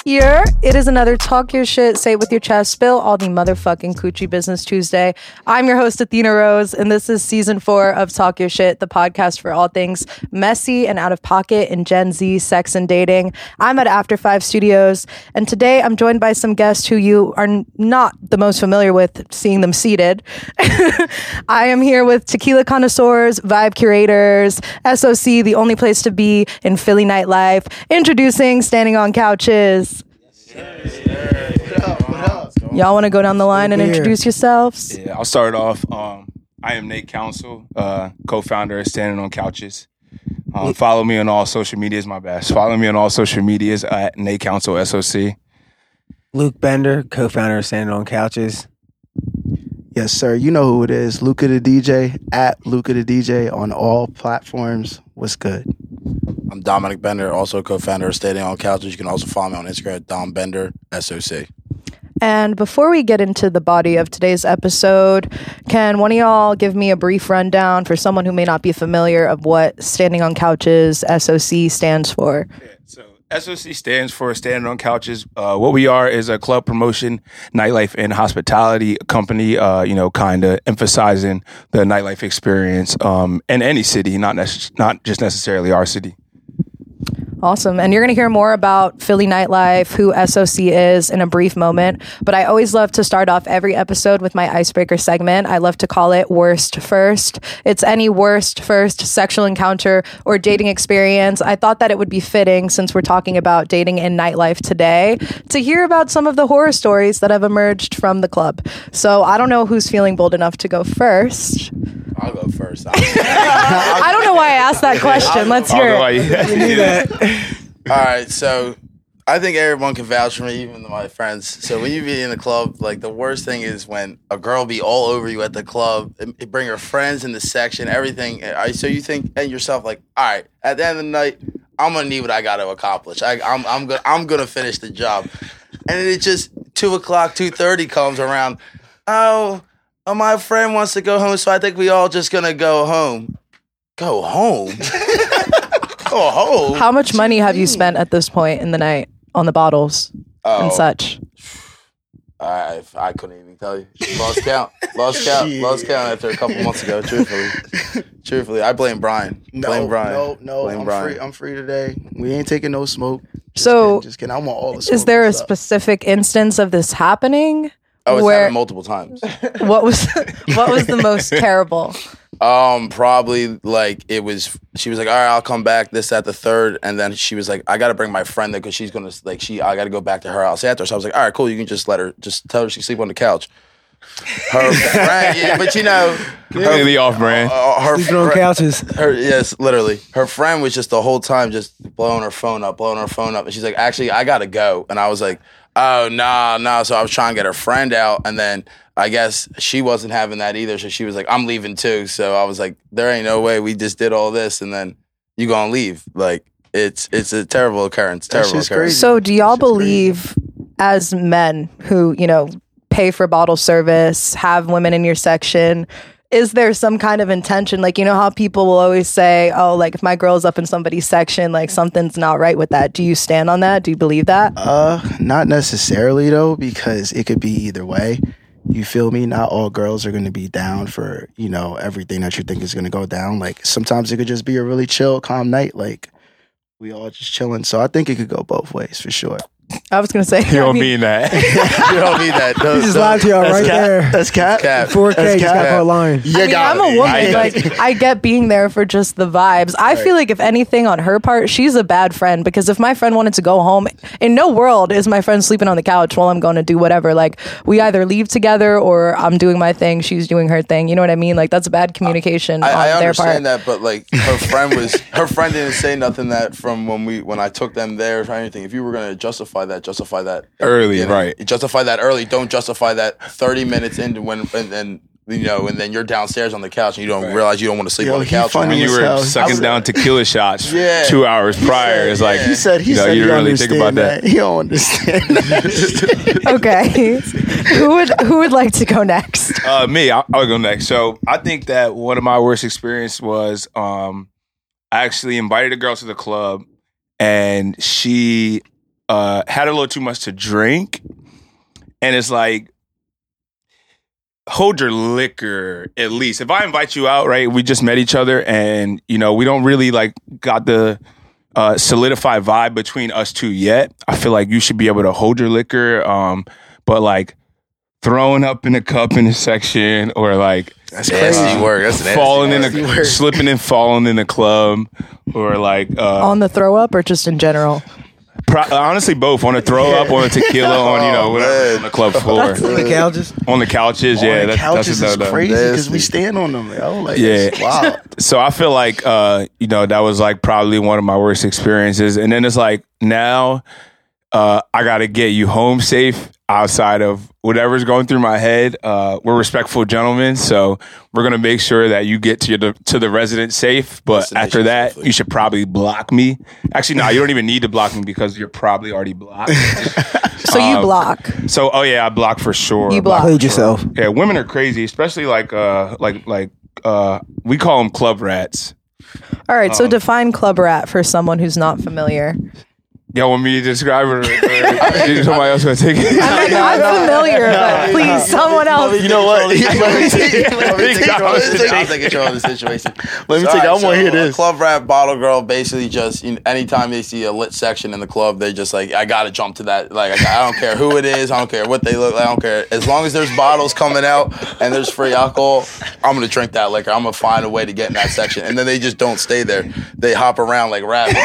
It is another Talk Your Shit, Say It With Your Chest, Spill All the Motherfucking Coochie Business Tuesday. I'm your host, Athena Rose, and this is season 4 of Talk Your Shit, the podcast for all things messy and out of pocket in Gen Z sex and dating. I'm at After 5 Studios, and today I'm joined by some guests who you are not the most familiar with, seeing them seated. I am here with tequila connoisseurs, vibe curators, SOC, the only place to be in Philly nightlife, introducing Standing on Couches. Y'all want to go down the line and introduce yourselves? Yeah, I'll start off. I am Nate Council, co-founder of Standing on Couches. Follow me on all social medias, my best. Follow me on all social medias at Nate Council SOC. Luke Bender, co-founder of Standing on Couches. Yes, sir. You know who it is. Luca the DJ, at Luca the DJ on all platforms. What's good? I'm Dominic Bender, also co-founder of Standing on Couches. You can also follow me on Instagram at Dom Bender, SOC. And before we get into the body of today's episode, can one of y'all give me a brief rundown for someone who may not be familiar of what Standing on Couches SOC stands for? Yeah, so SOC stands for Standing on Couches. What we are is a club promotion, nightlife, and hospitality company, kind of emphasizing the nightlife experience in any city, not just necessarily our city. Awesome. And you're going to hear more about Philly nightlife, who SOC is in a brief moment. But I always love to start off every episode with my icebreaker segment. I love to call it Worst First. It's any worst first sexual encounter or dating experience. I thought that it would be fitting, since we're talking about dating in nightlife today, to hear about some of the horror stories that have emerged from the club. So I don't know who's feeling bold enough to go first. I'll go first. I don't know why I asked that question. Let's hear it. All right, so I think everyone can vouch for me, even my friends. So when you be in the club, like, the worst thing is when a girl be all over you at the club, and bring her friends in the section, everything. So you think to yourself, like, all right, at the end of the night, I'm gonna need what I got to accomplish. I'm gonna finish the job, and then it just 2:00, 2:30 comes around. Oh, my friend wants to go home, so I think we all just gonna go home. Go home? Go home? How much money have you spent at this point in the night on the bottles and such? I couldn't even tell you. Lost count after a couple months ago, truthfully. I blame Brian. No, I'm free today. We ain't taking no smoke. Just kidding. I want all the smoke. Is there a specific instance of this happening? Oh, it's happened multiple times. What was the most terrible? Probably like she was like, all right, I'll come back this at the third, and then she was like, I gotta bring my friend there because she's gonna I gotta go back to her house after. So I was like, all right, cool, you can just tell her she sleep on the couch. Her friend, yeah, but Completely off brand. Her sleeping on couches. Yes, literally. Her friend was just the whole time just blowing her phone up, and she's like, actually, I gotta go, and I was like, oh, no. So I was trying to get her friend out, and then I guess she wasn't having that either. So she was like, I'm leaving too. So I was like, there ain't no way we just did all this and then you gonna leave. Like, it's a terrible occurrence. Crazy. So do y'all believe, as men who, pay for bottle service, have women in your section, is there some kind of intention? Like, how people will always say, oh, like, if my girl's up in somebody's section, like, something's not right with that. Do you stand on that? Do you believe that? Not necessarily, though, because it could be either way. You feel me? Not all girls are going to be down for, everything that you think is going to go down. Like, sometimes it could just be a really chill, calm night. Like, we all just chilling. So I think it could go both ways, for sure. I was going to say. You don't mean that. You don't mean that. He just lied to y'all right there. That's cap. 4K, just got a line. I'm a woman. I get being there for just the vibes. I feel like if anything on her part, she's a bad friend, because if my friend wanted to go home, in no world is my friend sleeping on the couch while I'm going to do whatever. Like, we either leave together or I'm doing my thing, she's doing her thing. You know what I mean? Like, that's bad communication on their part. I understand that, but like, her friend didn't say nothing that from when I took them there or anything. If you were going to justify that early, right? Justify that early. Don't justify that 30 minutes into and then you're downstairs on the couch and you don't realize you don't want to sleep on the couch. When you were sucking down tequila shots 2 hours prior, it's like, he said you didn't really think about that. He don't understand that. Okay. Who would like to go next? Me. I'll go next. So I think that one of my worst experience was I actually invited a girl to the club, and she had a little too much to drink, and it's like, hold your liquor at least. If I invite you out, right, we just met each other, and we don't really like got the solidified vibe between us two yet. I feel like you should be able to hold your liquor, but like throwing up in a cup in a section, or like that's nasty work. That's nasty falling work. in a slipping and falling in a club, or like on the throw up, or just in general. Honestly, both. On a throw up, on a tequila, on whatever, on the club floor, On the couches. on the couches. On yeah, the that's couches is crazy because we Nasty. stand on them. Like, Yeah. wow. So I feel like that was like probably one of my worst experiences. And then it's like now I got to get you home safe outside of whatever's going through my head. We're respectful gentlemen, so we're gonna make sure that you get to the residence safe. But Destination after that, safely. you should probably block me. Actually, no, you don't even need to block me because you're probably already blocked. So you block. So I block for sure. You block. Played yourself. Yeah, women are crazy, especially like we call them club rats. All right, so define club rat for someone who's not familiar. Y'all want me to describe it, or is somebody else gonna take it? I mean, I'm familiar, but please, someone else. You know what? Let me take I'll take control of the situation. Let me take. I want to hear A this. club rap bottle girl basically just anytime they see a lit section in the club, they just like, I gotta jump to that. Like I don't care who it is, I don't care what they look like, I don't care. As long as there's bottles coming out and there's free alcohol, I'm gonna drink that liquor. I'm gonna find a way to get in that section. And then they just don't stay there. They hop around like rabbits.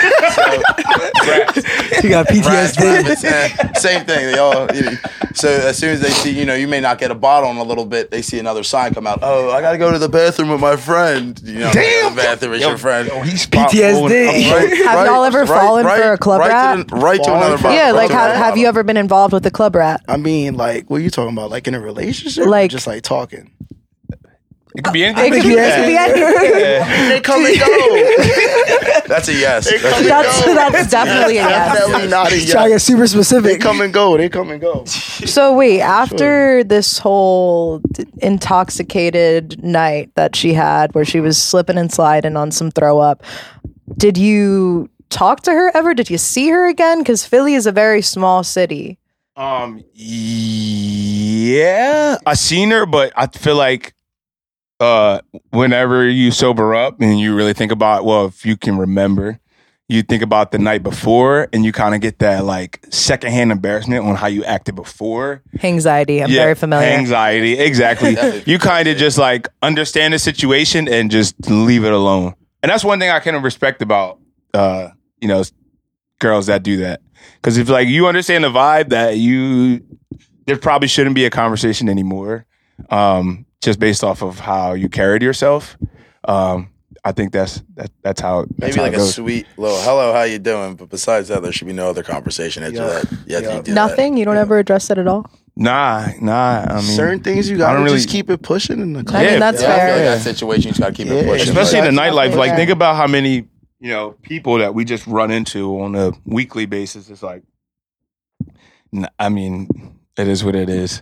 You got Rats, PTSD. rabbits, same thing. They all. So as soon as they see, you may not get a bottle in a little bit. They see another sign come out. Oh, I gotta go to the bathroom with my friend. Damn. The bathroom with your friend. He's PTSD. Have y'all ever fallen for a club rat? Right to another bottle. Yeah, like Right to have you ever been involved with a club rat? I mean, like, what are you talking about? Like in a relationship? Like- Or just like talking. It could be anything. It could be anything. They come and go. That's a yes. That's definitely a yes. Definitely not a Try to yes. get super They specific. come and go. They come and go. So wait, after this whole intoxicated night that she had, where she was slipping and sliding on some throw up, did you talk to her ever? Did you see her again? Because Philly is a very small city. Yeah, I seen her, but I feel like whenever you sober up and you really think about, well, if you can remember, you think about the night before and you kind of get that like secondhand embarrassment on how you acted before. Anxiety. I'm very familiar. Anxiety, exactly. You kind of just like understand the situation and just leave it alone. And that's one thing I kind of respect about, girls that do that. Because if like you understand the vibe that there probably shouldn't be a conversation anymore. Just based off of how you carried yourself, I think that's how. That's Maybe how like it a goes. sweet little hello, how you doing? But besides that, there should be no other conversation after that. Yeah, you do Nothing? You don't ever address it at all? Nah. I mean, Certain things you I gotta don't really- just keep it pushing in the club. I mean, that's That. I feel like fair. that situation, you just gotta keep it Yeah. pushing. especially in the That's nightlife. Like, fair. think about how many people that we just run into on a weekly basis. It's like, I mean, it is what it is.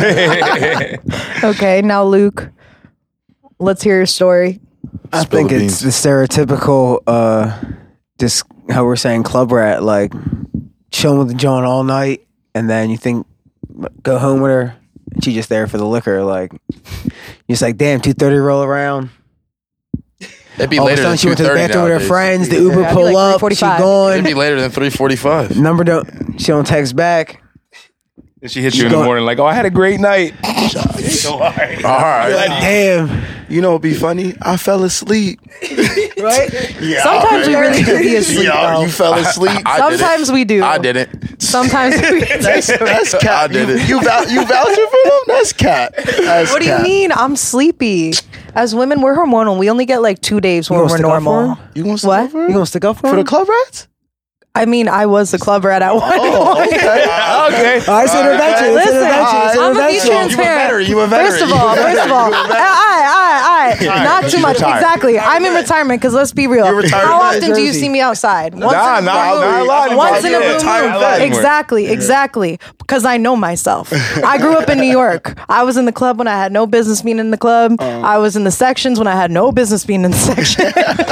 Okay, now Luke, let's hear your story. I Spill think the it's beans. the stereotypical, just how we're saying club rat, like chilling with the John all night, and then you think go home with her, and she just there for the liquor. Like you're just like, damn, 2:30 roll around. It'd be All of a later than sudden, she went to the 2:30 bathroom with her nowadays. friends. The Uber Yeah, I'd be pull like up, she 3:45. gone. It'd be later than 3:45. Number she don't text back. And she hits you in the morning like, oh, I had a great night. So, all right. All right. You're like, damn, You know what'd be funny? I fell asleep. right? Yeah. Sometimes we really do be asleep, Yo, though. you fell asleep. I did it. Sometimes we do. I didn't. Sometimes we do. That's I cat. did it. You vouching for them? That's cat. That's What do you cat. mean? I'm sleepy. As women, we're hormonal. We only get like 2 days when You we're gonna stick up for normal. him? You gonna stick What? up for You him? gonna stick up for For the him? club rats? I mean, I was the club rat at one Oh, point. okay. Okay. All right, it's an intervention. It's Listen, an intervention. It's an I'm gonna be intervention. transparent. You a veteran. First of all, right. Not too much. retired. Exactly. I'm in retirement because let's be real. You're retired How in often do you Jersey. see me outside? Once Nah, in a not a lot. Once in a Yeah, blue retired moon. vet. Exactly. Because I know myself. I grew up in New York. I was in the club when I had no business being in the club. I was in the sections when I had no business being in the sections.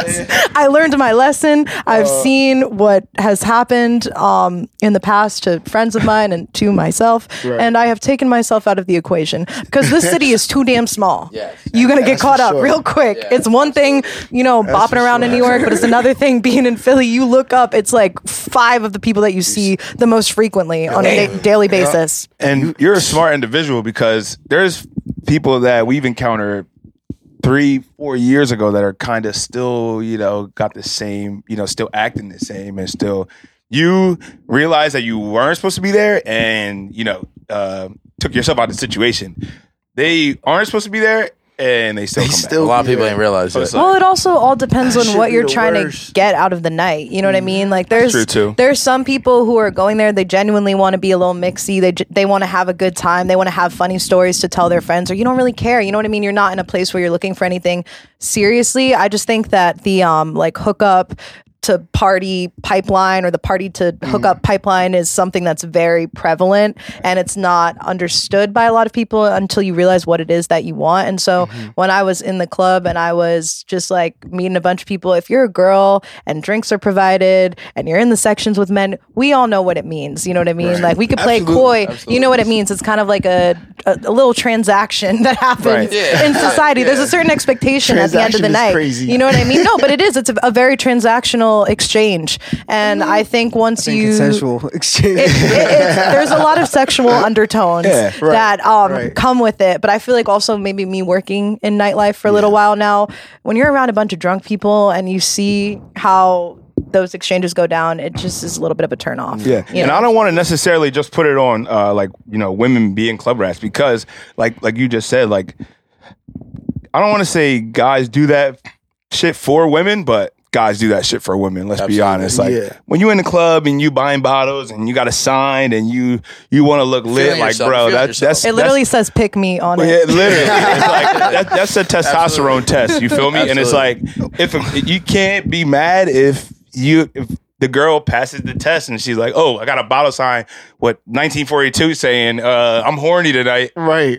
I learned my lesson. I've seen what has happened in the past to friends of mine and to myself. And I have taken myself out of the equation because this city is too damn small. Yes. You're going to get caught for up sure. real quick. Yeah, It's one thing, bopping for around in New York, but it's another thing being in Philly. You look up, it's like 5 of the people that you see the most frequently on a daily basis. And you're a smart individual because there's people that we've encountered 3-4 years ago that are kind of still, got the same, still acting the same, and still you realize that you weren't supposed to be there and, took yourself out of the situation. They aren't supposed to be there and they still come back. A lot of people ain't realize it. Well, it also all depends on should what be you're the trying worst. to get out of the night. You know what I mean? Like there's true, too. there's some people who are going there. They genuinely want to be a little mixy. They want to have a good time. They want to have funny stories to tell their friends. Or you don't really care. You know what I mean? You're not in a place where you're looking for anything seriously. I just think that the hookup to party pipeline or the party to hook up pipeline is something that's very prevalent and it's not understood by a lot of people until you realize what it is that you want. And so when I was in the club and I was just like meeting a bunch of people, if you're a girl and drinks are provided and you're in the sections with men, we all know what it means. You know what I mean? Like we could play coy. You know what it means? It's kind of like a little transaction that happens Right. Yeah. in society. There's a certain expectation at the end of the Transaction is night. crazy. You know what I mean? No, but it is. It's a very transactional exchange, and I think once you Consensual exchange. there's a lot of sexual undertones that right. come with it. But I feel like also maybe me working in nightlife for a little while now, when you're around a bunch of drunk people and you see how those exchanges go down, it just is a little bit of a turn off. Yeah, you and know? I don't want to necessarily just put it on women being club rats because like you just said, like I don't want to say guys do that shit for women, but guys do that shit for women. Let's be honest. Like when you in the club and you buying bottles and you got a sign and you want to look lit, Feeling like yourself, bro, feeling that's yourself. It literally says "pick me" on it. yeah, literally. It's like that's a testosterone test. You feel me? And it's like if you can't be mad if the girl passes the test and she's like, "Oh, I got a bottle sign with 1942 saying I'm horny tonight." Right.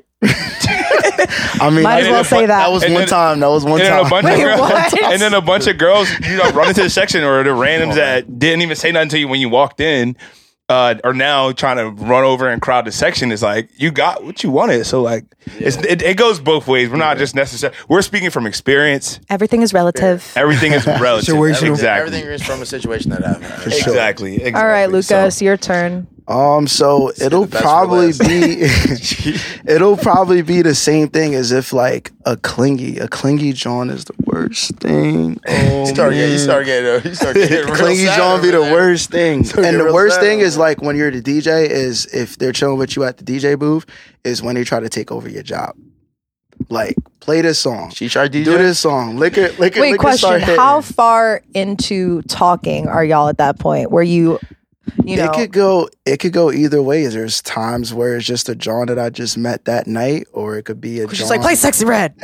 I mean, Might as well say that. That was And one then- time. That was one And then time. a bunch of Wait, girls, what? and then a bunch of girls, run into the section or the randoms that didn't even say nothing to you when you walked in, are now trying to run over and crowd the section. Is like you got what you wanted. So like it goes both ways. We're not just necessarily. We're speaking from experience. Everything is relative. Everything is relative. Situational. Exactly. Everything is from a situation that happened. Exactly. All right, Lucas, So- your turn. So it'll best for probably last. be it'll probably be the same thing as if like a clingy John is the worst thing. Oh, You start getting real clingy sad John be over the there. worst thing. Start And getting the real worst sad thing over is like when you're the DJ is if they're chilling with you at the DJ booth is when they try to take over your job. Like play this song. She tried DJ. Do this song. Lick it. Wait, start question. hitting. How far into talking are y'all at that point where you know, It could go either way. There's times where it's just a John that I just met that night, or it could be a John. she's like, play Sexy Red.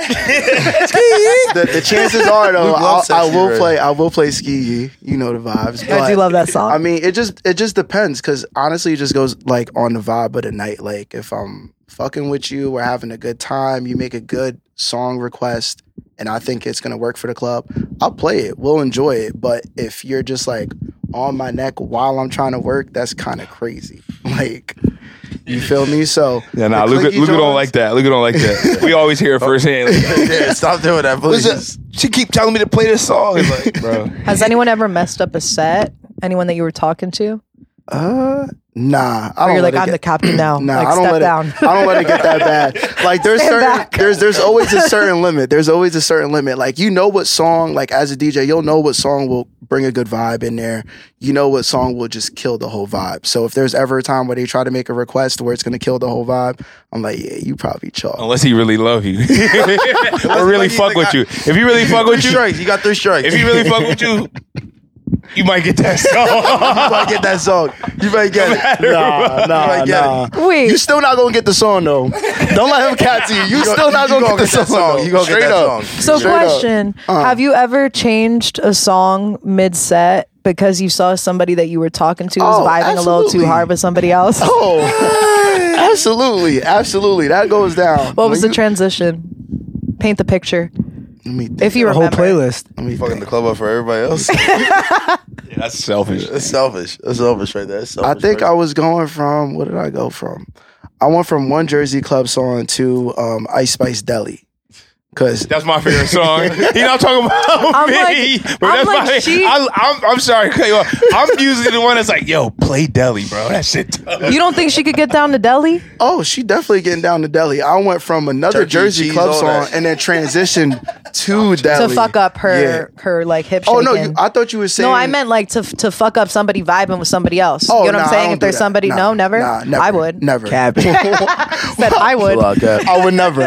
the chances are though, Luke loves I Sexy will Red. play. I will play Ski. You know the vibes. I do love that song. I mean, it just depends because honestly, it just goes like on the vibe of the night. Like if I'm fucking with you, we're having a good time. You make a good song request, and I think it's gonna work for the club. I'll play it. We'll enjoy it. But if you're just like on my neck while I'm trying to work, that's kind of crazy. Like. You feel me? So Yeah, nah, the Luca clingy don't Johns- like that. Luca don't like that. We always hear it firsthand. Like, Yeah, stop doing that, please. she keep telling me to play this song. It's like, bro. Has anyone ever messed up a set? Anyone that you were talking to? Nah. I Or don't you're let like, it I'm get- the captain now. Nah, like, I don't step let down. it. I don't let it get that bad. Like there's Stand certain back. there's always a certain limit. There's always a certain limit. Like you know what song, like as a DJ, you'll know what song will bring a good vibe in there. You know what song will just kill the whole vibe. So if there's ever a time where they try to make a request where it's gonna kill the whole vibe, I'm like, yeah, you probably chalk. Unless he really love you. Or really like fuck he with got- you. If he really fuck Three with you, strikes. You got 3 strikes. if he really fuck with you, You might get that song. You might get that song. You might get it. Nah. Wait. You still not gonna get the song though. Don't let him cat to you. You still not gonna get the song. You gonna get Straight that up. song. So Straight up. question, have you ever changed a song mid-set because you saw somebody that you were talking to was Oh, vibing a little too absolutely. hard with somebody else? Oh, absolutely. That goes down. What was the When transition? Paint the picture. Let me think. If you The whole remember. playlist. Let me Fucking think. the club up for everybody else. That's selfish. That's selfish. That's selfish right there. That's I selfish think right I was going from, what did I go from? I went from one Jersey Club song to Ice Spice Deli. Cause That's my favorite song. You know, I'm talking about I'm me. like- but I'm that's like, my, she- I'm sorry to cut you off. I'm usually the one that's like, yo, play Deli, bro. That shit tough. You don't think she could get down to Delhi? oh, she definitely getting down to Deli. I went from another Turkey, Jersey cheese, Club all song that. and then transitioned to Deli. To fuck up her like hip shaking. Oh no, I thought you were saying. No, I meant like to fuck up somebody vibing with somebody else. Oh, you know what nah, I'm I saying? don't If there's do that. somebody, Nah, no, never? Nah, never. I would. Never. Cabin. Said I would. I would never.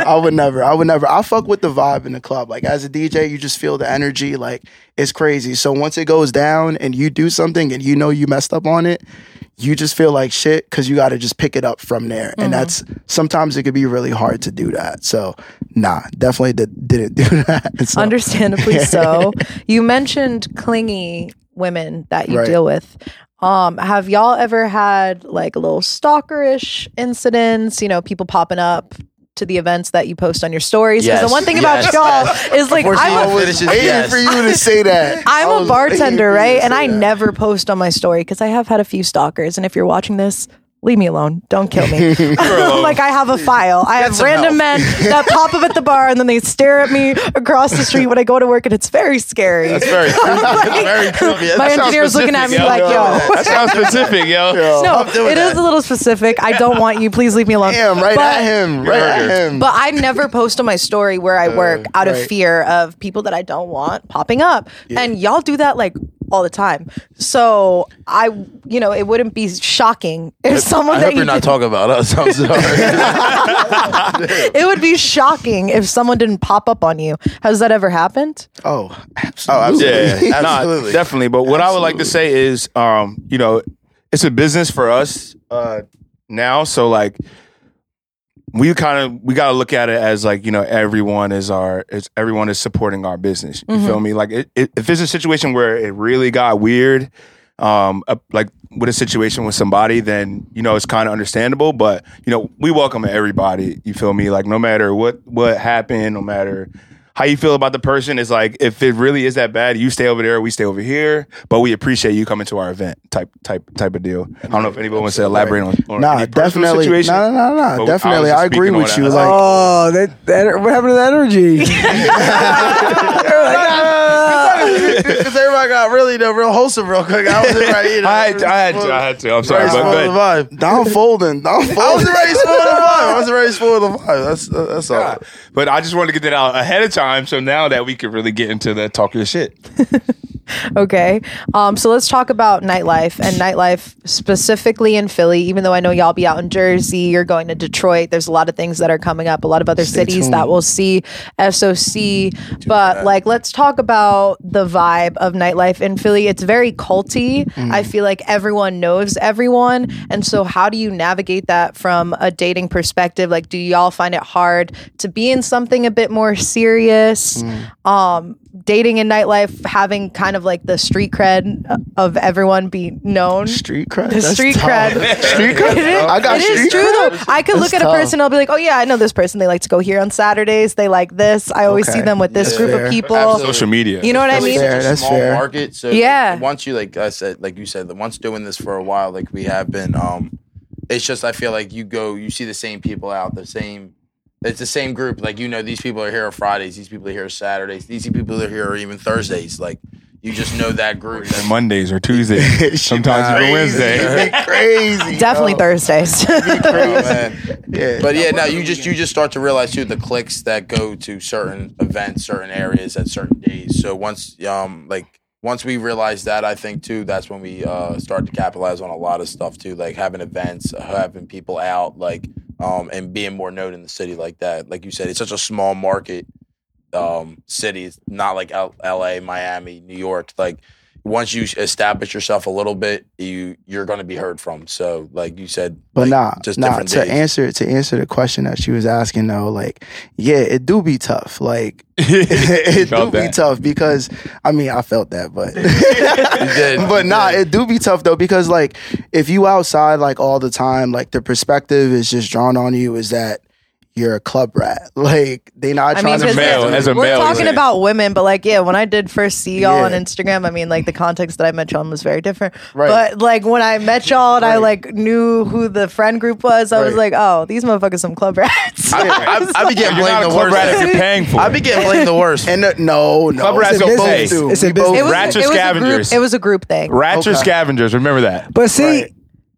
I fuck with the vibe in the club. Like as a DJ, you just feel the energy. Like it's crazy. So once it goes down and you do something and you know you messed up on it, you just feel like shit because you got to just pick it up from there. Mm-hmm. And that's sometimes it could be really hard to do that. So nah, definitely didn't do that. So, Understandably so. You mentioned clingy women that you Right. deal with. Have y'all ever had like a little stalkerish incidents? You know, people popping up to the events that you post on your stories. Because Yes. the one thing about Yes. y'all is like Unfortunately, I'm I a, was waiting yes. for you to say that. I'm I a was bartender, waiting for you right? to And say I that. never post on my story because I have had a few stalkers. And if you're watching this, leave me alone. Don't kill me. Like I have a file. I have some random help. men that pop up at the bar and then they stare at me across the street when I go to work, and it's very scary. That's very creepy. That's very creepy. My That sounds engineer's looking at me specific, like, yo. yo. That sounds specific, yo. No, I'm doing it is that. a little specific. I don't want you. Please leave me alone. Damn, right But- at him. Right at him. But I never post on my story where I work out of right. fear of people that I don't want popping up. And y'all do that like all the time. So it wouldn't be shocking if someone I that hope you you're not did- talking about us. I'm sorry. it would be shocking if someone didn't pop up on you. Has that ever happened? Oh, absolutely. Yeah, Absolutely. Nah, definitely. But what I would like to say is, it's a business for us now. So like, we got to look at it as like, everyone is supporting our business. You feel me? Like, if it's a situation where it really got weird, like with a situation with somebody, then it's kind of understandable. But we welcome everybody. You feel me? Like no matter what happened, no matter how you feel about the person, is like if it really is that bad, you stay over there, we stay over here. But we appreciate you coming to our event, type of deal. I don't know if anybody wants to elaborate on Nah, any personal definitely. situation. No. But Definitely, was I just agree speaking on with that. you. That's Like, Oh, that what happened to that energy? Because everybody got really real wholesome real quick. I wasn't ready. I had to. I'm sorry, Ready to but spoil the good. vibe. down folding. I wasn't ready to spoil the vibe. I wasn't ready to spoil the vibe. That's all. But I just wanted to get that out ahead of time, so now that we could really get into the talk your shit. Okay. So let's talk about nightlife, and nightlife specifically in Philly, even though I know y'all be out in Jersey, you're going to Detroit. There's a lot of things that are coming up, a lot of other cities that will see SOC. But like, let's talk about the vibe of nightlife in Philly. It's very culty. I feel like everyone knows everyone. And so how do you navigate that from a dating perspective? Like, do y'all find it hard to be in something a bit more serious? Dating in nightlife, having kind of like the street cred of everyone be known. Street cred. The That's street tough. cred. Street cred. I got It is street true cred. though. I could look That's at a tough. person, I'll be like, oh yeah, I know this person. They like to go here on Saturdays. They like this. I always Okay. see them with this That's group fair. of people. Absolutely. Social media. You know what I Philly's mean? such a That's small fair. market. So Yeah. once you like you said, once doing this for a while, like we have been, it's just I feel like you see the same people out, it's the same group. Like these people are here on Fridays, these people are here on Saturdays, these people are here even Thursdays. Like you just know that group. And Mondays or Tuesdays. Sometimes even Wednesday. Crazy. Definitely yo. Thursdays. Oh, man. Yeah. But yeah, no, you just start to realize too the cliques that go to certain events, certain areas at certain days. So once we realize that, I think too, that's when we start to capitalize on a lot of stuff too, like having events, having people out, like and being more known in the city like that. Like you said, it's such a small market city. It's not like LA, Miami, New York. Like once you establish yourself a little bit, you're going to be heard from. So, like you said, But just different to days. answer the question that she was asking though, like, yeah, it do be tough. Like it do be tough because I felt that, but it do be tough though, because like if you outside like all the time, like the perspective is just drawn on you is that you're a club rat. Like they not trying to we're talking about women, but like, yeah, when I did first see y'all on Instagram, I mean, like the context that I met y'all in was very different. Right. But like when I met y'all and I like knew who the friend group was, I was like, oh, these motherfuckers some club rats. I be getting blamed the worst. Rat if you're paying for it. I be getting blamed the worst. And no. Club rats don't pay. It's a business. Rats are scavengers. It was a group thing. Rats are scavengers. Remember that. But see,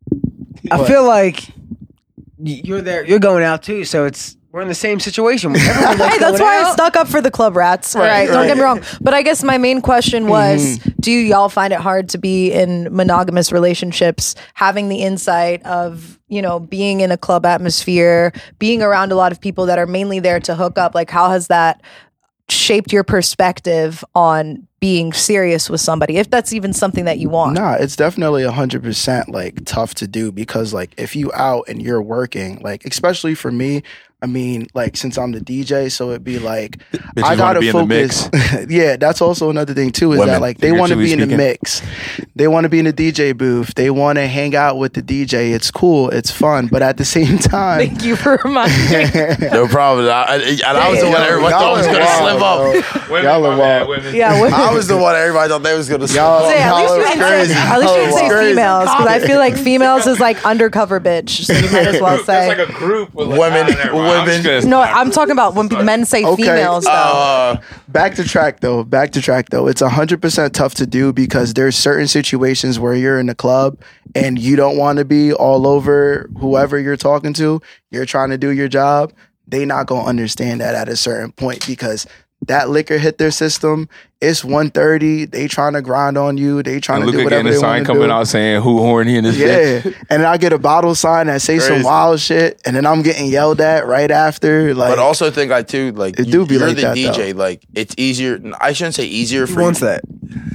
I feel like you're there. You're going out too, so we're in the same situation. Right, that's why I stuck up for the club rats. Right. Don't get me wrong. But I guess my main question was, do y'all find it hard to be in monogamous relationships, having the insight of, being in a club atmosphere, being around a lot of people that are mainly there to hook up? Like, how has that shaped your perspective on being serious with somebody, if that's even something that you want? Nah, it's definitely 100% like tough to do, because like if you out and you're working, like especially for me, I mean, like since I'm the DJ, so it'd be like I gotta focus. Yeah, that's also another thing too, is that like they want to be in the mix, they want to be in the DJ booth, they want to hang out with the DJ. It's cool, it's fun, but at the same time, thank you for reminding me. No problem. I was the one everybody thought was gonna slip up. Y'all are wild. Yeah, I was the one everybody thought they was gonna slip up. At least you didn't say females, because I feel like females is like undercover bitch. So you might as well say It's like a group with women. No, I'm talking about when men say females, though. Back to track though. It's 100% tough to do, because there's certain situations where you're in the club and you don't want to be all over whoever you're talking to. You're trying to do your job. They not going to understand that at a certain point, because that liquor hit their system. It's 1:30. They trying to grind on you. They trying to do whatever they want to do. sign coming out saying who horny in this bitch. And then I get a bottle sign that say some wild shit, and then I'm getting yelled at right after. Like, but also think it do be you're like the that, DJ. Though. Like it's easier. I shouldn't say easier for you. Wants that.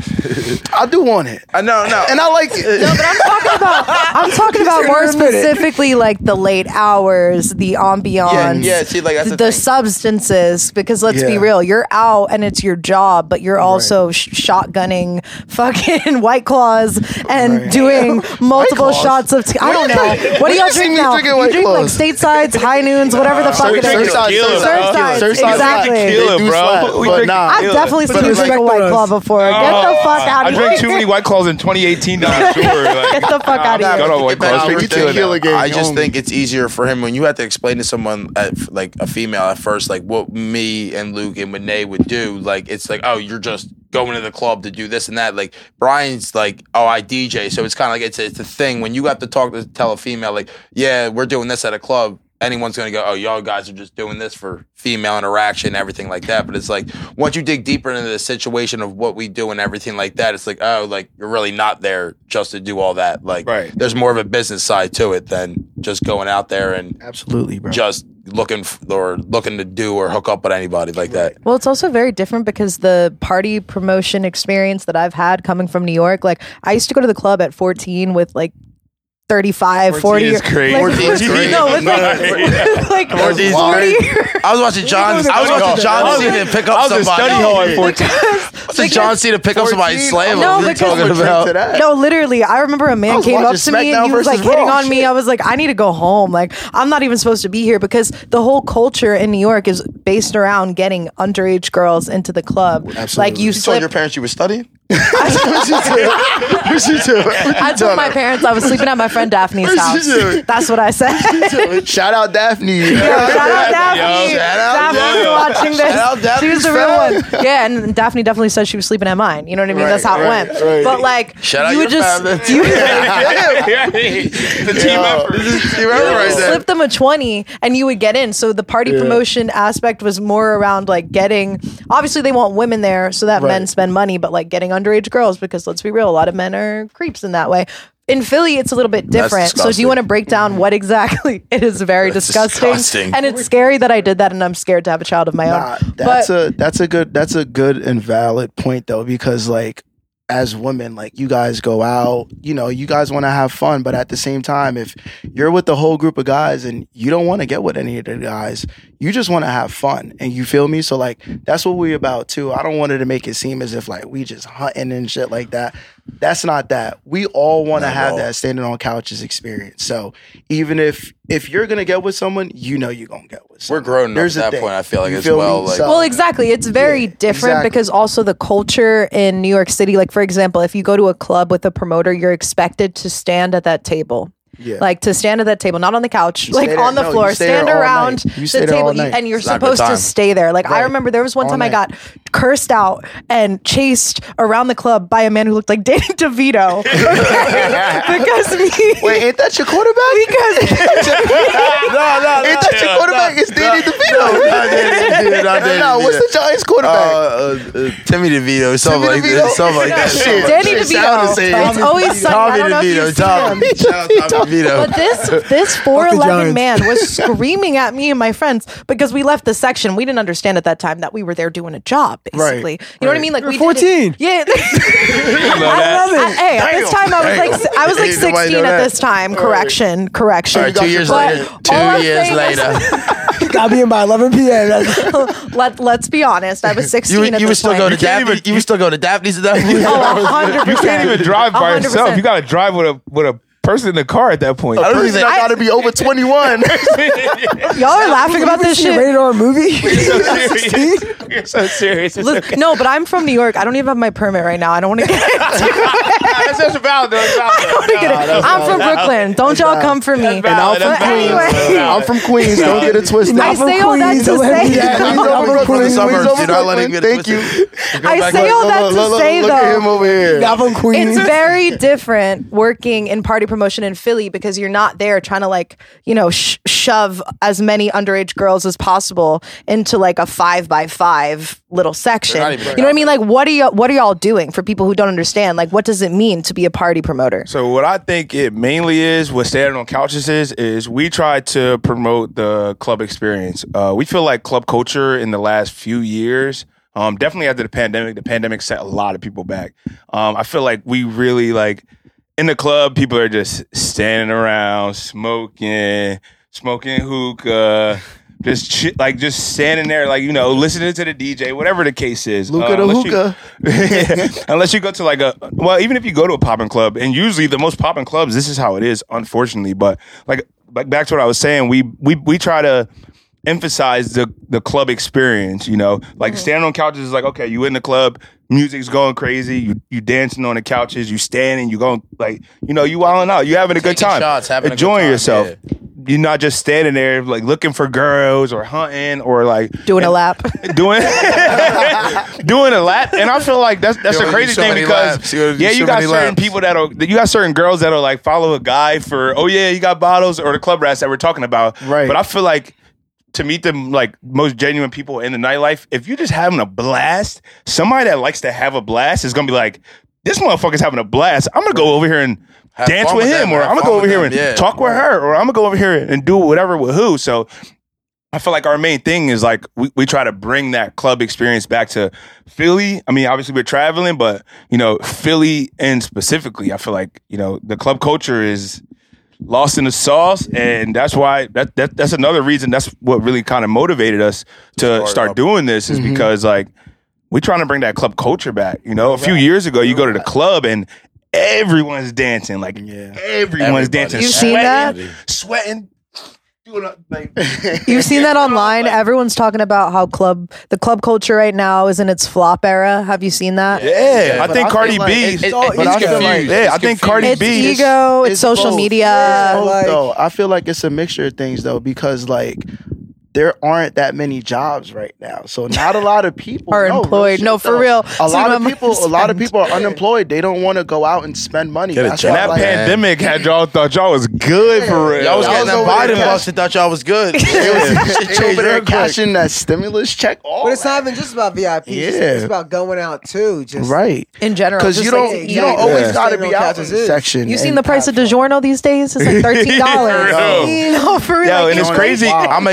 I do want it. I know, no, and I like it. No, but I'm talking about more specifically like the late hours, the ambiance, see, like that's the substances. Because let's be real, you're out and it's your job, but you're also shotgunning fucking White Claws and doing multiple shots of. I don't know. What do y'all drink now? You drink like Statesides, High Noons, whatever the fuck it is. Surfsides, exactly. Bro. I've definitely seen you drink a White Claw before. Get the fuck out of here. I drank too many White Claws in 2018. Get the fuck out of here. I just think it's easier for him when you have to explain to someone, like a female at first, like what me and Luke and Renee would do. Like it's like, oh, you're just going to the club to do this and that. Like Brian's like, oh, I DJ, so it's kind of like it's a thing when you have to tell a female like, yeah, we're doing this at a club. Anyone's gonna go, oh, y'all guys are just doing this for female interaction, everything like that. But it's like once you dig deeper into the situation of what we do and everything like that, it's like, oh, like you're really not there just to do all that. Like, there's more of a business side to it than just going out there and absolutely, bro, just looking to do or hook up with anybody like that. Well, it's also very different because the party promotion experience that I've had coming from New York, like I used to go to the club at 14 with like 35, 40. Is crazy. Like, 14 is crazy. No, with like 40. I was watching John Cena pick up somebody. I was in study hall at 14. Watching John Cena pick up somebody and slay him. No, literally, I remember a man came up to me and he was like hitting on me. I was like, I need to go home. Like, I'm not even supposed to be here, because the whole culture in New York is based around getting underage girls into the club. Absolutely. Like you told your parents you were studying? I told my parents I was sleeping at my friend Daphne's house. That's what I said. Shout out Daphne. Shout out Daphne. Daphne watching this. She was the real one. Yeah, and Daphne definitely said she was sleeping at mine. You know what I mean? That's how it went. But like, shout you would just the team effort. Slip them a 20 and you would get in. So the party promotion aspect was more around like getting. Obviously, they want women there so that men spend money, but like getting underage girls, because let's be real, a lot of men are creeps in that way. In Philly, it's a little bit different. So do you want to break down what exactly? It is very disgusting. And it's scary that I did that, and I'm scared to have a child of my own. That's a good and valid point though, because like as women, like you guys go out, you know, you guys want to have fun, but at the same time, if you're with the whole group of guys and you don't want to get with any of the guys, you just want to have fun, and you feel me? So like that's what we're about too. I don't want it to make it seem as if like we just hunting and shit like that. That's not that. We all want to have that standing on couches experience. So even if you're gonna get with someone, you know you're gonna get with someone. We're grown up at that point, I feel like, as well. Like, well, exactly. It's very different because also the culture in New York City, like for example, if you go to a club with a promoter, you're expected to stand at that table. Yeah. Like to stand at that table, not on the couch, You like stay on there- the no, floor, you stay stand there all around night. You the stay there all table, night. and you're It's not a good supposed to time. stay there. Like I Right. remember there was one All time I night. got cursed out and chased around the club by a man who looked like Danny DeVito because me. Wait, ain't that your quarterback? Because Ain't that your quarterback? It's Danny DeVito. No, what's the Giants quarterback? Timmy DeVito, something like DeVito? that. Something like that. Shit. Danny Shit, sound the DeVito. same. It's always sunny. I Tommy don't know if DeVito. you've seen him. Shout out Tommy DeVito. But this Giants. 4'11" man was screaming at me and my friends because we left the section. We didn't understand at that time that we were there doing a job, basically. Right, You know what I mean? Like You're we 14. Yeah. I love it. Hey, at this time I was like Ain't nobody 16 know at that. this time. Correction. All right, 2 years But later. all 2 I'm years saying later. Gotta be in by 11 p.m. That's- Let's be honest. I was 16 at You would this still point. go to Daphne? You would still go to Daphne's at that point? Oh, 100%. You can't even drive by 100%. yourself. You got to drive with a person in the car at that point. I don't Person even. I gotta be over 21. Y'all are laughing about this A shit. rated R movie. You're so serious. It's Look, okay. no, but I'm from New York. I don't even have my permit right now. I don't want to get into it. That's valid, though. It's valid. I'm from Brooklyn. Don't y'all come for me. valid. That's valid. Anyway, I'm from Queens. Don't get it twisted. I say all that to say. I'm from Queens. You're not letting me Thank you. I say all that to say Look at him though. over here. I'm from Queens. It's very different working in party promotion in Philly because you're not there trying to like, you know, shove as many underage girls as possible into like a 5x5 little section. They're not even You know what I mean? Like, what are y'all doing for people who don't understand? Like, what does it mean to be a party promoter? So what I think it mainly is, what Standing on Couches is we try to promote the club experience. We feel like club culture in the last few years, definitely after the pandemic set a lot of people back. I feel like we really like in the club, people are just standing around smoking hookah. Just standing there, like, you know, listening to the DJ, whatever the case is. Luca the hookah. Unless you go to even if you go to a popping club, and usually the most popping clubs, this is how it is, unfortunately. But like back to what I was saying, we try to emphasize the club experience. You know, like standing on couches is like, okay, you in the club, music's going crazy, you dancing on the couches, you standing, you going like, you know, you wilding out, you having a good Taking time, shots, having a good enjoying time, yourself. yeah. You're not just standing there like looking for girls or hunting or like Doing a lap. doing a lap. And I feel like that's You a wanna crazy do so thing many because laps. You wanna do you so got many certain laps. people you got certain girls that'll like follow a guy for, oh yeah, you got bottles, or the club rats that we're talking about. Right. But I feel like to meet the like most genuine people in the nightlife, if you're just having a blast, somebody that likes to have a blast is gonna be like, this motherfucker's having a blast. I'm gonna go over here and Have dance fun with with him, them, or have I'm gonna fun go over with here them, and yeah. talk with her, or I'm gonna go over here and do whatever with who. So I feel like our main thing is like we try to bring that club experience back to Philly. I mean, obviously we're traveling, but you know, Philly and specifically, I feel like, you know, the club culture is lost in the sauce, and that's why that's another reason. That's what really kind of motivated us to start doing this, is because like we're trying to bring that club culture back. You know, a few years ago, you go to the club and everyone's dancing, like everyone's dancing. You've seen that? Sweating. You've seen that online. Everyone's talking about how the club culture right now is in its flop era. Have you seen that? Yeah, I but think I Cardi feel B. like It's but I feel like- confused. Yeah, I It's think Cardi It's B. ego. It's social both. media. Both, Like- though. I feel like it's a mixture of things though, because like there aren't that many jobs right now, so not a lot of people Are real employed. shit, No, for though. real. A lot of Cinema people are spend. unemployed. They don't want to go out and spend money. Get a That's job. why, And that like, pandemic had y'all thought y'all was good for real. Y'all was Y'all getting was that over there Biden bust and thought y'all was good. they over there cashing that stimulus check. All But it's that. not even just about VIP. Yeah. It's about going out too. Just right, In general, because just you like don't to you don't eat. always Yeah. got to Standing be on out in couches the is. section. You seen and the price of have fun. DiGiorno these days? It's like $13. Yo. No, for real. Yo, Like, and it's it's crazy. I'll make my own crazy.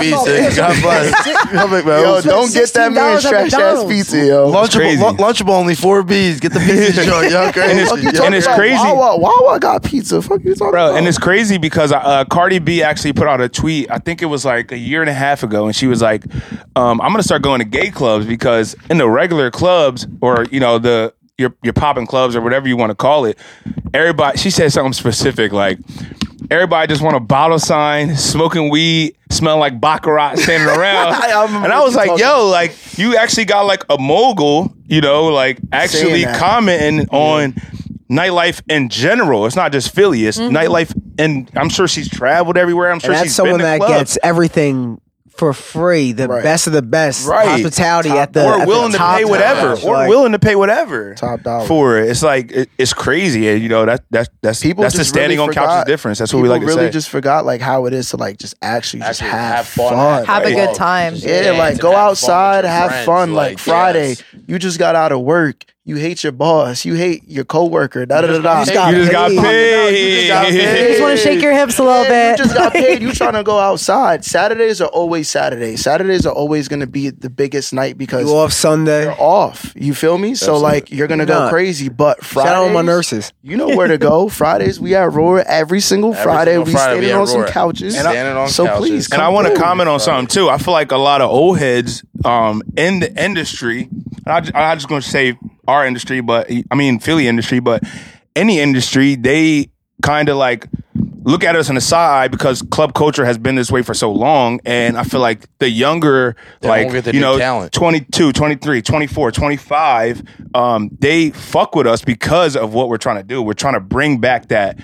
pizza. God bless. Yo, don't get that man $16 at trash ass McDonald's. pizza, yo. Lunchable only 4 B's. Get the pizza joint. Y'all crazy. And it's crazy. Wawa got pizza. Fuck you talking Bro, about? and it's crazy because Cardi B actually put out a tweet. I think it was like a year and a half ago, and she was like, "I'm gonna start going to gay clubs because in the regular clubs, or your popping clubs or whatever you want to call it, everybody." She said something specific like, "Everybody just want a bottle sign, smoking weed, smelling like baccarat, standing around." And I was like, "Yo, like you actually got like a mogul, like actually commenting on." Nightlife in general. It's not just Philly. It's nightlife, and I'm sure she's traveled everywhere. I'm sure And that's she's someone been to that clubs. gets everything for free, the best of the best hospitality at the or willing to top pay whatever, notch. or willing to pay whatever Top dollar. for it. It's like it's crazy, and that's People that's the just standing really on couches forgot- difference. That's what we like to really say. just forgot like how it is to like just actually have fun. Have a Right. good time. Yeah, like to go have fun outside, with your have friends, fun. Like Friday, yes. you just got out of work. You hate your boss. You hate your coworker. Da da da da. You just got paid. You just want to shake your hips a little bit. You just got paid. You trying to go outside. Saturdays are always Saturdays. Saturdays are always going to be the biggest night because You off Sunday. you're off. You feel me? So like you're going to go Nah. crazy. But Fridays, Shout out my nurses. you know where to go. Fridays we at Roar every single Friday. single We Friday we standing at on some Roar. couches. Standing on so couches. please, And I come want to through. comment on something too. I feel like a lot of old heads in the industry, and I'm just going to say our industry, but I mean Philly industry, but any industry, they kind of like look at us on the side because club culture has been this way for so long. And I feel like the younger, don't get the new talent. 22, 23, 24, 25, they fuck with us because of what we're trying to do. We're trying to bring back that,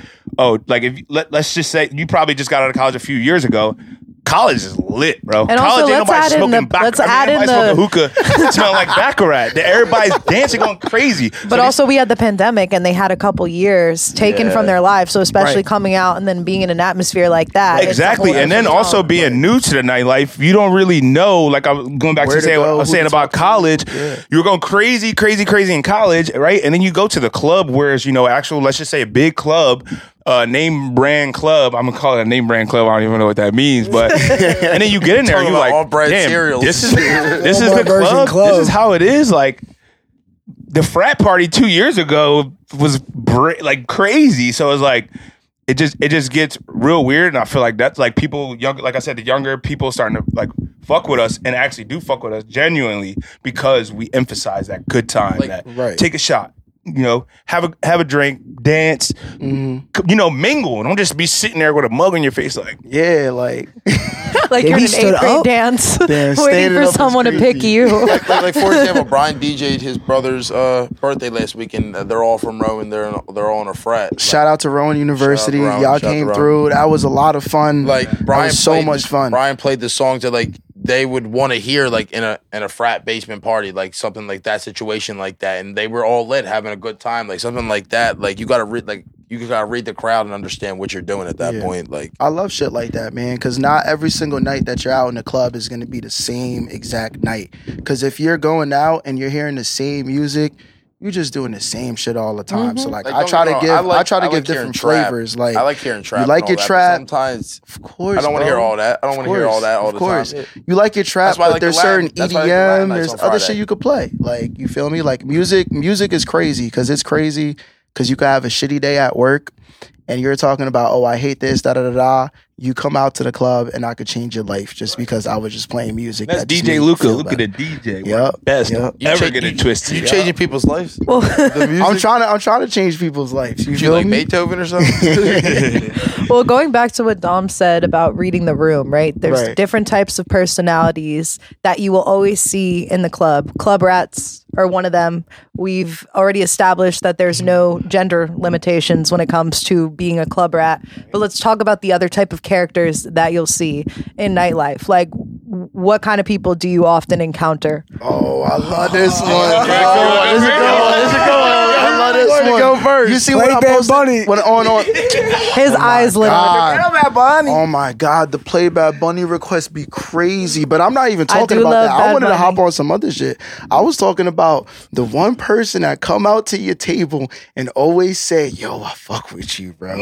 let's just say you probably just got out of college a few years ago. College is lit, bro. And College also, ain't let's nobody add in smoking the- let's add in smoking hookah, smelling like baccarat. Everybody's dancing, going crazy. But also, we had the pandemic, and they had a couple years taken from their lives. So, especially Right. coming out and then being in an atmosphere like that, it's a Exactly, whole and then different also tone. being new to the nightlife, you don't really know. Like I'm going back Where to to say what I go, was who saying to about talk to. college. Yeah. You were going crazy in college, right? And then you go to the club, whereas actual, let's just say a big club, name brand club. I'm gonna call it a name brand club. I don't even know what that means, but and then you get in there, and Talking you're about like, all brand damn, cereals. this is the Walmart version club. club. This is how it is. Like the frat party 2 years ago was like crazy. So it's like. It just gets real weird, and I feel like that's like people younger, like I said, the younger people starting to like fuck with us and actually do fuck with us genuinely because we emphasize that good time, that right. take a shot, have a drink, dance, mingle. Don't just be sitting there with a mug on your face like. Yeah, like like They you're in be an stood 8th grade up. dance, They're waiting standing for up is someone to pick creepy. you. like for example, Brian DJ'd his brother's birthday last weekend. They're all from Rowan. They're all in a frat. shout out to Rowan University. Rowan, Y'all shout out to came Rowan. through. That was a lot of fun. Like That Brian, was so played much fun. Brian played the songs that like they would want to hear like in a frat basement party, like something like that situation like that, and they were all lit, having a good time, like something like that. Like you gotta read the crowd and understand what you're doing at that Yeah. point. Like I love shit like that, man, because not every single night that you're out in the club is going to be the same exact night. Because if you're going out and you're hearing the same music, you're just doing the same shit all the time. So like, I don't try get to me give, wrong, I try to like give hearing different trap. flavors. Like I like hearing trap. You like and your all that, but trap? sometimes Of course, I don't want to bro. hear all that. I don't want to hear all that all Of the course. time. You like your trap, That's why I but like there's the Latin- certain that's why I like the Latin EDM, nights there's on other Friday. shit you could play. Like, you feel me? Like music is crazy because it's crazy because you could have a shitty day at work and you're talking about, oh, I hate this, da da da da. You come out to the club and I could change your life just because I was just playing music. That's that just DJ made you Luca. feel Look at better. the DJ. Yep. Best Yep. ever get it twisted. You changing people's lives? Well, The music? I'm trying to change people's lives. You You feel like me? Beethoven or something? well, going back to what Dom said about reading the room, right? There's Right. different types of personalities that you will always see in the club. Club rats are one of them. We've already established that there's no gender limitations when it comes to being a club rat. But let's talk about the other type of characters that you'll see in nightlife. Like, what kind of people do you often encounter? Oh, I love this one. This is a good one. I love this one. Go first. You see Play what I Bad posted? Bunny. When on. His eyes lit up. God. Oh my God, the Play Bad Bunny request be crazy. But I'm not even talking do about love that. Bad I wanted to Bunny. hop on some other shit. I was talking about the one person that come out to your table and always say, "Yo, I fuck with you, bro.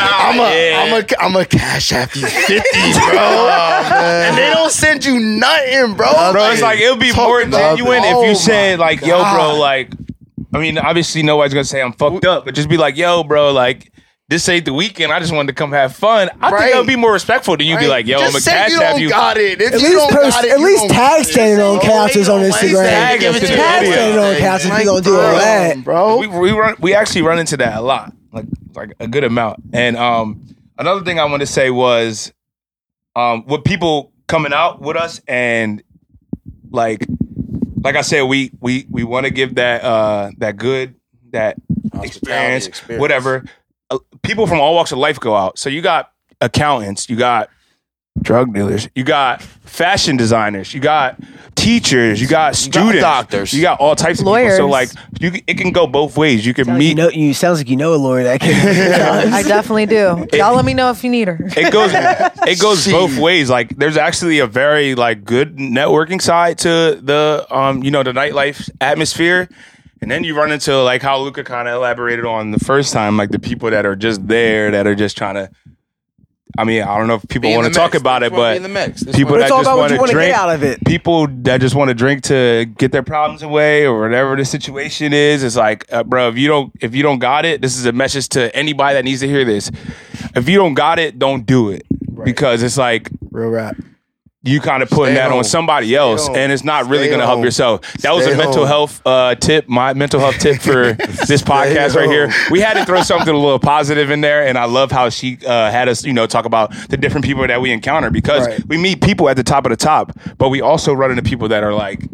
I'm a cash app you 50, bro." And they don't send you nothing, bro. Bro, it's like it'll be more genuine if you said like, "Yo, bro, like." I mean, obviously nobody's gonna say I'm fucked up, but just be like, "Yo, bro, like." This ain't the weekend. I just wanted to come have fun. I think it'll be more respectful than you be like, yo, just I'm a say cash you app don't you. got it. If At you least don't post, got it, at you least don't tag got it. standing on couches on Wednesday, Instagram. tag us in the Tag video. standing on couches if you gonna do all that. bro. We actually run into that a lot, like a good amount. And another thing I want to say was with people coming out with us and like I said, we want to give that good experience, whatever. People from all walks of life go out. So you got accountants, you got drug dealers, you got fashion designers, you got teachers, you got students, doctors. you got all types of Lawyers. people. So like it can go both ways. You can meet. You sounds like you know a lawyer that can. I definitely do. Y'all let me know if you need her. It goes both ways. Like there's actually a very like good networking side to the the nightlife atmosphere. And then you run into like how Luca kind of elaborated on the first time, like the people that are just there, that are just trying to. I mean, I don't know if people want to talk about it, but people that It's all just about what want you to want to drink, get out of it. people that just want to drink to get their problems away or whatever the situation is. It's like, bro, if you don't got it, this is a message to anybody that needs to hear this. If you don't got it, don't do it because it's like Real rap. you kind of putting that on somebody else, and it's not really going to help yourself. That was a mental health tip, my mental health tip for this podcast right here. We had to throw something a little positive in there, and I love how she had us, talk about the different people that we encounter because we meet people at the top of the top, but we also run into people that are like,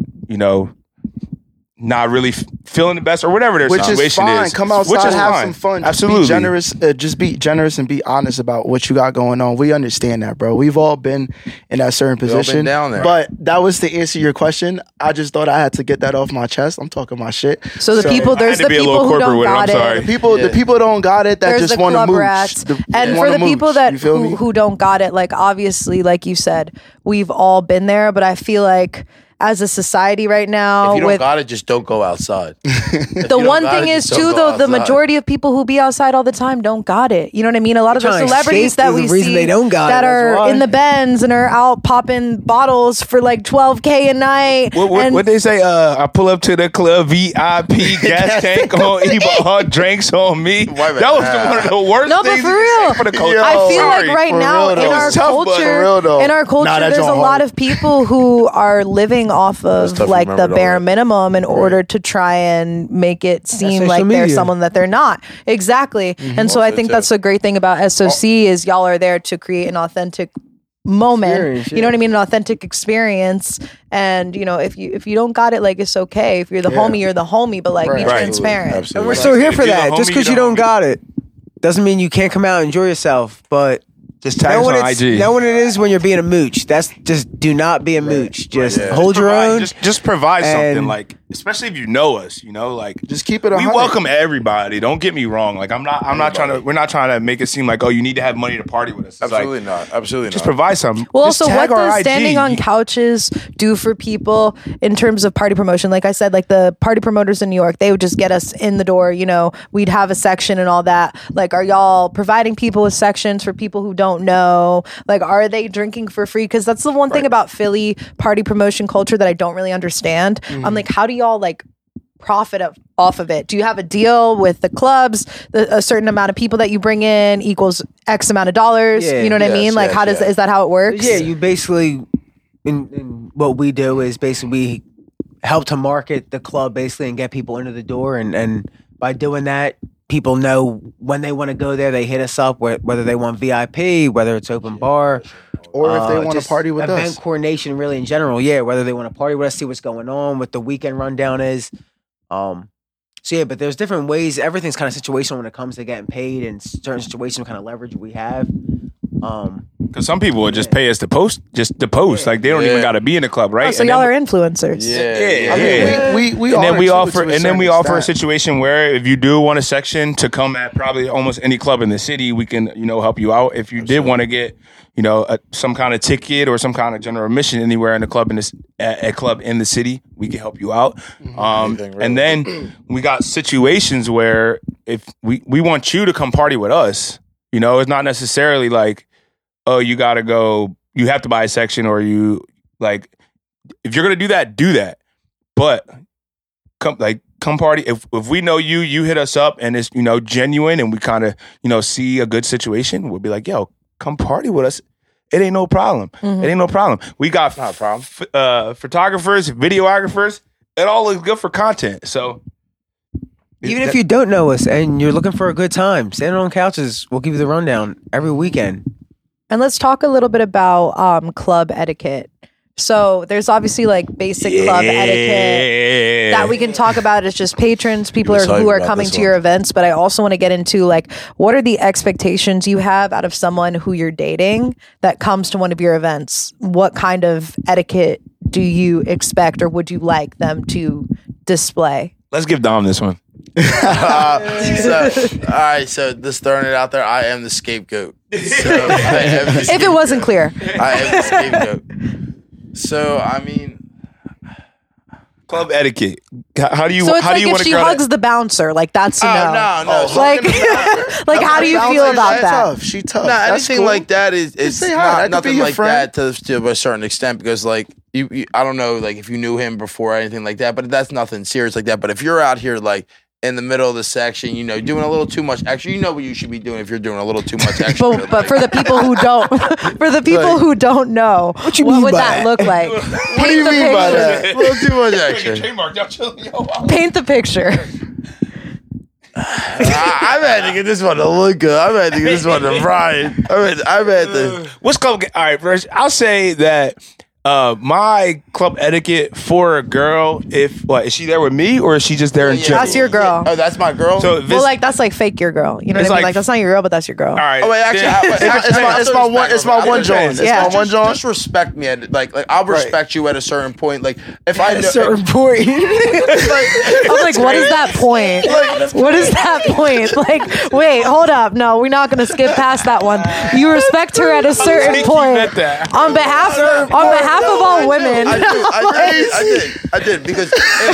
not really feeling the best or whatever their situation is fine. is. Come outside, have some fun. Absolutely. Just be generous. Just be generous and be honest about what you got going on. We understand that, bro. We've all been in that certain position. been down there. But that was to answer your question. I just thought I had to get that off my chest. I'm talking my shit. So there's I had to the be a little people who corporate don't with it. I'm got sorry. The people don't got it that There's just the want to club mooch. rats. And wanna for the mooch. people that You feel me? who don't got it, like obviously, like you said, we've all been there, but I feel like as a society right now, If you don't with got it, just don't go outside. the one thing is too, though, the outside. majority of people who be outside all the time don't got it. You know what I mean? A lot of the trying to celebrities escape that is the we reason see they don't got that it, that's are why. in the Benz and are out popping bottles for like $12K a night. What they say? I pull up to the club, VIP, gas tank on Eba, drinks on me. Why, man? That was one of the worst No, but things for you real, can say for the culture. I feel Sorry. like right For now real, though. in It our was tough, but for real, though. culture, Nah, that there's a joint lot hard. of people who are living off of tough to like the remember bare all that. minimum in order to try and make it seem social like they're media. someone that they're not. Exactly. And so I think that's a great thing about SOC is y'all are there to create an authentic moment. Experience, You know what I mean? An authentic experience. And if you don't got it, like it's okay. If you're the homie, you're the homie, but like be Right. transparent. Absolutely. And we're still here If for you're the that. Just homie, because you're you the don't homie. got it doesn't mean you can't come out and enjoy yourself. But Just tag us on IG. know what it is when you're being a mooch. That's just do not be a mooch. Just hold your Provide- own. Just provide something, and- like especially if you know us, like Just keep it we 100. welcome everybody. Don't get me wrong. Like I'm not trying to. We're not trying to make it seem like you need to have money to party with us. It's Absolutely like, not. Absolutely just not. provide something. Well, Just also, tag what our does IG. standing on couches do for people in terms of party promotion? Like I said, like the party promoters in New York, they would just get us in the door. We'd have a section and all that. Like, are y'all providing people with sections for people who don't know? Like, are they drinking for free? Because that's the one thing about Philly party promotion culture that I don't really understand. I'm like, how do y'all like profit off of it? Do you have a deal with the clubs? A certain amount of people that you bring in equals X amount of dollars. Yeah, You know what I yes, mean? Like, yes, how does yeah. is that how it works? Yeah, you basically, in what we do is basically we help to market the club basically and get people into the door. And by doing that, people know when they want to go there, they hit us up, whether they want VIP, whether it's open bar. Or if they want just to party with event us. coordination really in general. Yeah, whether they want to party with us, see what's going on, what the weekend rundown is. So yeah, but there's different ways. Everything's kind of situational when it comes to getting paid and certain situations, what kind of leverage we have. Because some people would just pay us to post, like they don't even got to be in the club, right? Oh, so y'all are influencers. Yeah. I mean, we And then we are, offer, too, to and then we certain offer a extent. situation where if you do want a section to come at probably almost any club in the city, we can, help you out. If you did want to get, some kind of ticket or some kind of general admission anywhere in the club a club in the city, we can help you out. And then we got situations where if we want you to come party with us, it's not necessarily like, oh, you got to go, you have to buy a section, or you like, if you're going to do that. But come party. If we know you hit us up and it's, genuine and we kind of, see a good situation, we'll be like, yo, come party with us. It ain't no problem. It ain't no problem. We got Not a problem. photographers, videographers. It all looks good for content. So Even if you don't know us and you're looking for a good time, standing on couches, we'll give you the rundown every weekend. And let's talk a little bit about club etiquette. So there's obviously like basic club etiquette that we can talk about as just patrons, people who are coming to your events. But I also want to get into like, what are the expectations you have out of someone who you're dating that comes to one of your events? What kind of etiquette do you expect or would you like them to display? Let's give Dom this one. All right, so just throwing it out there, I am the scapegoat. So If it wasn't clear. I am the scapegoat. So I mean, Club etiquette. How do you? So it's how like do you if want to she go? hugs the bouncer, like that's a no. no. Like, like how do you feel about that? Tough. She tough. No, That's anything cool. like that is say hi. That could nothing be your like friend. that to a certain extent, because like you, I don't know, like if you knew him before or anything like that, but that's nothing serious like that. But if you're out here like in the middle of the section, doing a little too much extra, you know what you should be doing if you're doing a little too much extra. But for the people who don't, who don't know, what mean would by that that? look like? what do you mean by that? A little too much extra. Trademark, y'all chilling, yo. Paint the picture. I've had to get this one to look good. I've had to get this one to Brian. I've had to. What's club? All right, first, I'll say that my club etiquette for a girl, is she there with me or is she just there in general? That's your girl. Oh, that's my girl. So if Well, it's- like that's like fake your girl. You know what I mean? like- Like that's not your girl, but that's your girl. all right. Oh wait, actually, It's my one joint. Yeah. It's my one joint. Just respect me at like I'll respect you at a certain point. Like if I At a know, certain point. I'm like, what is that point? What is that point? Like, wait, hold up. No, we're not gonna skip past that one. You respect her at a certain think point. you meant that. On behalf of all women. I did because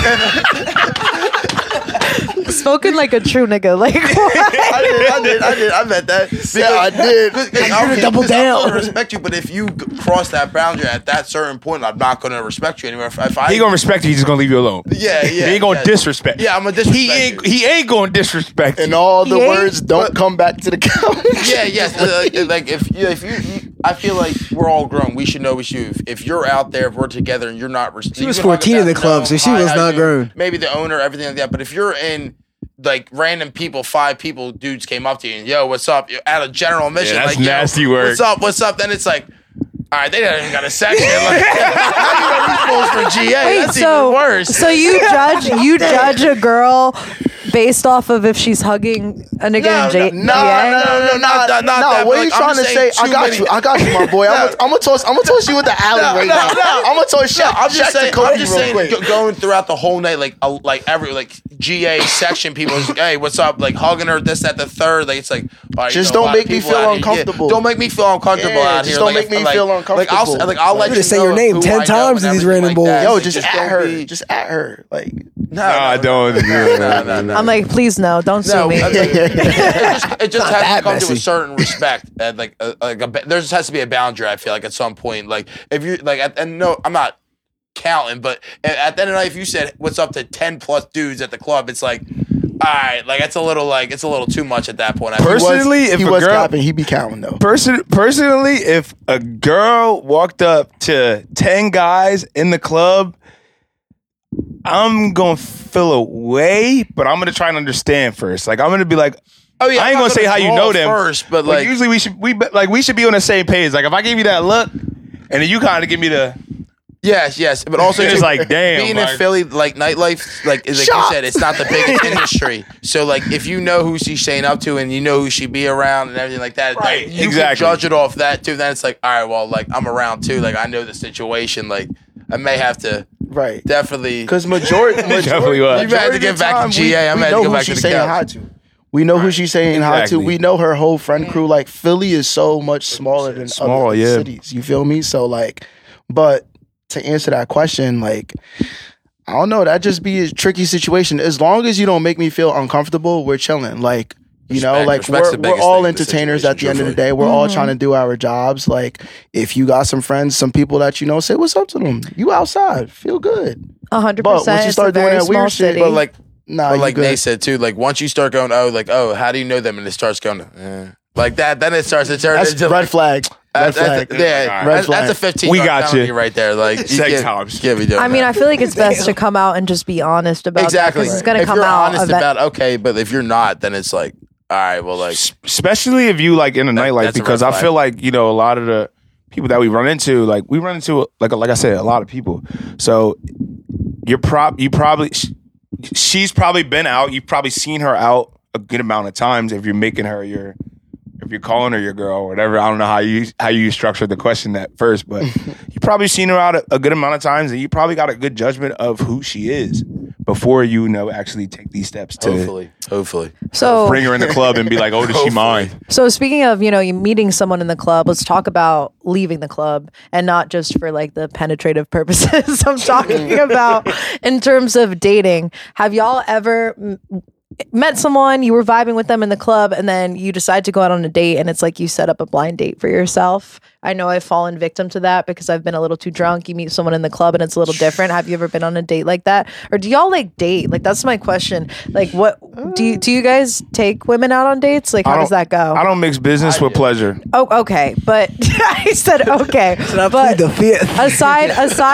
Spoken like a true nigga. Like what? I meant that. Yeah, I did. double down. I'm gonna respect you, but if you cross that boundary at that certain point, I'm not gonna respect you anymore. If I, He gonna respect you. He's just gonna leave you alone. yeah, He ain't gonna disrespect. Yeah, I'm gonna disrespect. He ain't gonna disrespect. And you. all the Yeah. words don't come back to the couch. Yeah, yes. Like if you, I feel like we're all grown. We should know what you. If you're out there, if we're together, and you're not. She was 14 in the club, so she was not grown. Maybe the owner, everything like that. But if you're in like random people, 5 people, dudes came up to you and yo, what's up? You're at a general mission. Yeah, that's like, yo, nasty work. What's up? Then it's like, all right, they don't even got a section. Like, for GA. Wait, That's so even worse. so you judge a girl based off of if she's hugging a nigga in GA? not that. No, but, what are you like, I'm trying to just say? saying I got you, my boy. I'm gonna toss you with the alley right now. I'm gonna toss Shaq. I'm just saying. Kobe I'm just real saying. quick. Going throughout the whole night, like every GA section, people is hey, what's up? Like hugging her, this, that, the third. Like it's like, all right, Just you know, a don't lot of make me people feel out here. uncomfortable. Yeah, don't make me feel uncomfortable Yeah, out just here. don't Like, make me like, feel Like uncomfortable. I'll let You you just say know your name who 10 I know times and in these everything random like boys. that. Yo, Like, just don't at her. be- Just at her. Like, No, I don't. No. I'm like, please no, don't sue me. It just has that to come to messy. a certain respect, and there just has to be a boundary. I feel like at some point, like if you like, and no, I'm not counting, but at the end of the night, if you said what's up to 10+ dudes at the club, it's like, all right, like it's a little too much at that point. I think. Personally, if he a was girl, copping, he be counting though. personally, if a girl walked up to 10 guys in the club, I'm gonna feel away, but I'm gonna try and understand first. Like I'm gonna be like, Oh yeah, I ain't I'm gonna not say how you draw know them first, but Like like usually we should be on the same page. Like if I give you that look, and then you kind of give me the, Yes, but also It's too, like, damn, being like- in Philly, like nightlife, like you said, it's not the biggest industry. So like, if you know who she's staying up to and you know who she be around and everything like that, Right, like, you exactly. can judge it off that too. Then it's like, all right, well, like I'm around too. Like I know the situation. Like I may have to Right. definitely. Because majority Definitely was. You had to get back to GA. I'm we had to know go who back to she's the saying couch. hi to. We know who she's saying hi to. Exactly. We know her whole friend crew. Like Philly is so much smaller than Small, other yeah. cities. You feel me? So like, but to answer that question, like, I don't know. That just be a tricky situation. As long as you don't make me feel uncomfortable, we're chilling. Like, you know, like Respect's the we're biggest all thing in the entertainers situation, at the end of the truthfully. day. We're all trying to do our jobs. Like, if you got some friends, some people that you know, say what's up to them. You outside, feel good. 100%. But once you it's a start doing very that small weird shit, city. But like, Nah, but you like good. Nate said too, like once you start going, how do you know them? And it starts going, like that, then it starts to turn That's into red flag. Red flag. yeah, Red flag. that's a 15. We got you. right there. Like Sex times. Can't be doing I mean, that. I feel like it's best to come out and just be honest about exactly. that because it's going to if come you're out. honest about okay, but if you're not, then it's like, all right, well, like Especially if you like in a nightlife, that's a because red I flag. feel like, you know, a lot of the people that we run into, like I said, a lot of people. So she's probably been out. You've probably seen her out a good amount of times if you're making her if you're calling her your girl or whatever. I don't know how you structured the question at first, but you probably seen her out a good amount of times, and you probably got a good judgment of who she is before you know actually take these steps to hopefully. So, bring her in the club and be like, oh, does she mind? So speaking of, you know, you meeting someone in the club, let's talk about leaving the club and not just for like the penetrative purposes. I'm talking about in terms of dating. Have y'all ever met someone, you were vibing with them in the club, and then you decide to go out on a date and it's like you set up a blind date for yourself? I know I've fallen victim to that because I've been a little too drunk. You meet someone in the club and it's a little different. Have you ever been on a date like that? Or do y'all like date? Like, that's my question. Like, what do you guys take women out on dates? Like, how does that go? I don't mix business with pleasure. Oh, okay. But I said okay. But the fifth. aside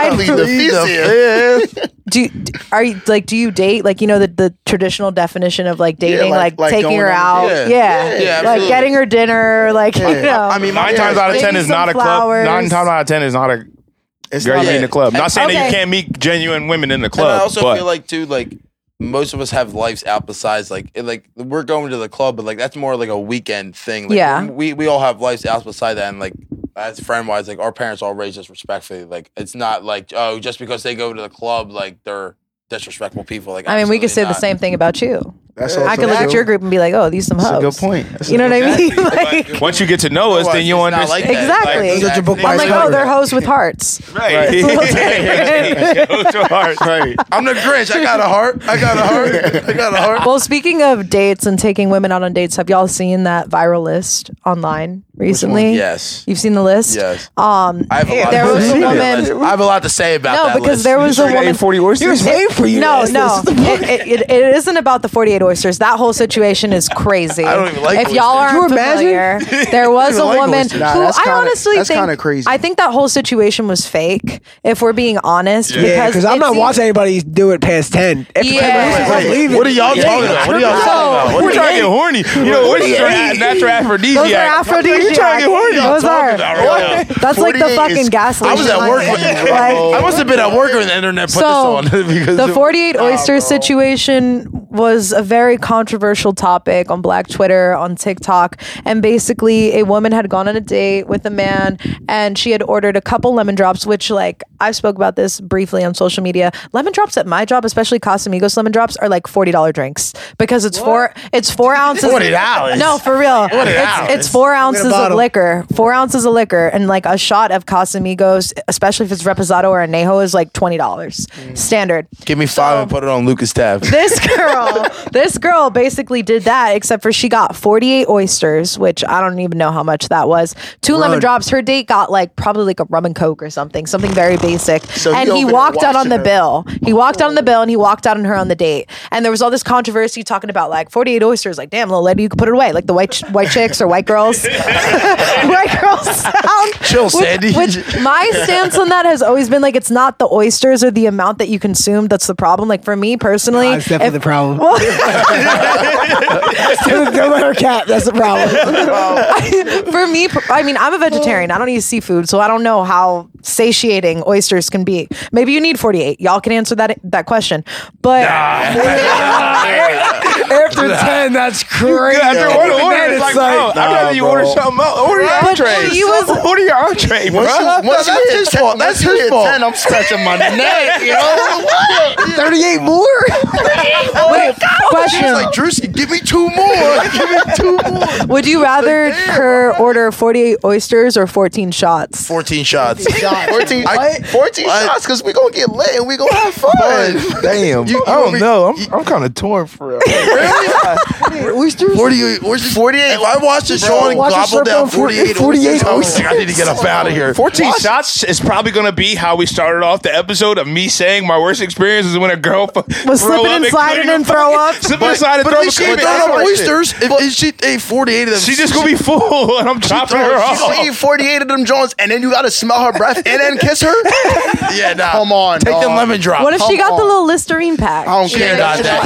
do you date, like, you know, the traditional definition of like dating, like like taking going her on a out, date. Yeah, like absolutely. getting her dinner, like, you know. I mean, Nine times out of 10 Maybe is not a some club. flowers. 9 times out of 10 is not a It's girl not you meet in the club. Not saying that Okay. you can't meet genuine women in the And club. I also but feel like too, like most of us have lives out besides like we're going to the club, but like that's more like a weekend thing. Like, Yeah. we all have lives out beside that, and like as friend wise, like our parents all raised us respectfully. Like it's not like, oh, just because they go to the club, like they're disrespectful people. Like I mean, we could say absolutely the same thing about you. That's I could look at your group and be like, oh, these some That's a hoes. good point. That's a You know what I mean? Exactly. Like, once you get to know us, then you It's not understand. like that. Exactly. Like, Such a book I'm like, by oh, they're hoes with hearts. Right. It's a little different. Go to heart. Right. I'm the Grinch. I got a heart. I got a heart. Well, speaking of dates and taking women out on dates, have y'all seen that viral list online recently? Yes. You've seen the list? Yes. I have a lot. there to was say a about that woman. list. I have a lot to say about No, that because list. there was a woman. 40 oysters? waiting for you. No, This no, is the it isn't about the 48 oysters. That whole situation is crazy. I don't even like If y'all oysters. aren't Could you imagine? familiar, there was a like woman oysters. Nah, who that's I kinda- honestly that's think kinda crazy. I think that whole situation was fake. If we're being honest, Yeah, because I'm it not seems- watching anybody do it past 10. After 10 Yeah. I'm leaving. What are y'all talking about? What are y'all talking about? We're trying to get horny. You know, what's your natural aphrodisiac? Those are aphrodisiacs. trying to get horny. Those are. What? That's like the 48 fucking is- gaslight. I was at work when I must have been at work when the internet put So, this on. because the 48 oyster situation was a very controversial topic on Black Twitter, on TikTok, and basically a woman had gone on a date with a man and she had ordered a couple lemon drops, which, like, I spoke about this briefly on social media. Lemon drops at my job, especially Casamigos lemon drops, are like $40 drinks because it's four ounces. $40? No, for real. It's 4 ounces of bottle. liquor. 4 ounces of liquor, and like a shot of Casamigos, especially if it's Reposado or Anejo, is like $20 standard. Give me 5 and put it on Lucas tab. This girl basically did that, except for she got 48 oysters, which I don't even know how much that was. 2 lemon drops. Her date got like probably like a rum and coke or something very basic. So and he he over there walked out on watching the her. bill. He walked out on the bill and he walked out on her on the date. And there was all this controversy talking about like 48 oysters. Like, damn, little lady, you could put it away. Like the white chicks or white girls. white girl sound. Chill, Sandy. Which my stance on that has always been like, it's not the oysters or the amount that you consume that's the problem. Like for me personally, That's definitely the problem. well, Don't let her cap. That's the problem. for me, I mean, I'm a vegetarian. I don't eat seafood, so I don't know how satiating oysters can be. Maybe you need 48. Y'all can answer that question. But After 10, that's crazy. After one order, it's like, bro, I'd rather you order something else. Order your But entree. she was- Order your entree, bro. Once that's his fault. That's his fault. 10, I'm scratching my neck, yo. 38 more? question: Like, Drewski, give me 2 more. Give me 2 more. would you rather her order 48 oysters or 14 shots? 14 shots. 14 What? shots because we going to get lit and we going to have fun. Damn. You- I don't you- know. I'm kind of torn for real. Oysters? 48 oysters. 48. If I watch the show and watch the gobble show down on 48 48 oysters, oysters. I need to get up out of here. 14 shots is probably going to be how we started off the episode of me saying my worst experience is when a girl Was slipping and sliding and throw up. Slipping and sliding and But throw at least she ain't up. throwing up oysters. If she ate 48 of them, She's just going to be full and I'm chopping her She's going to off. eat 48 of them Jones and then you got to smell her breath and then kiss her? Yeah, nah. Come on, Take them dog. lemon drops. What if she got on. the little Listerine pack? I don't care. got that.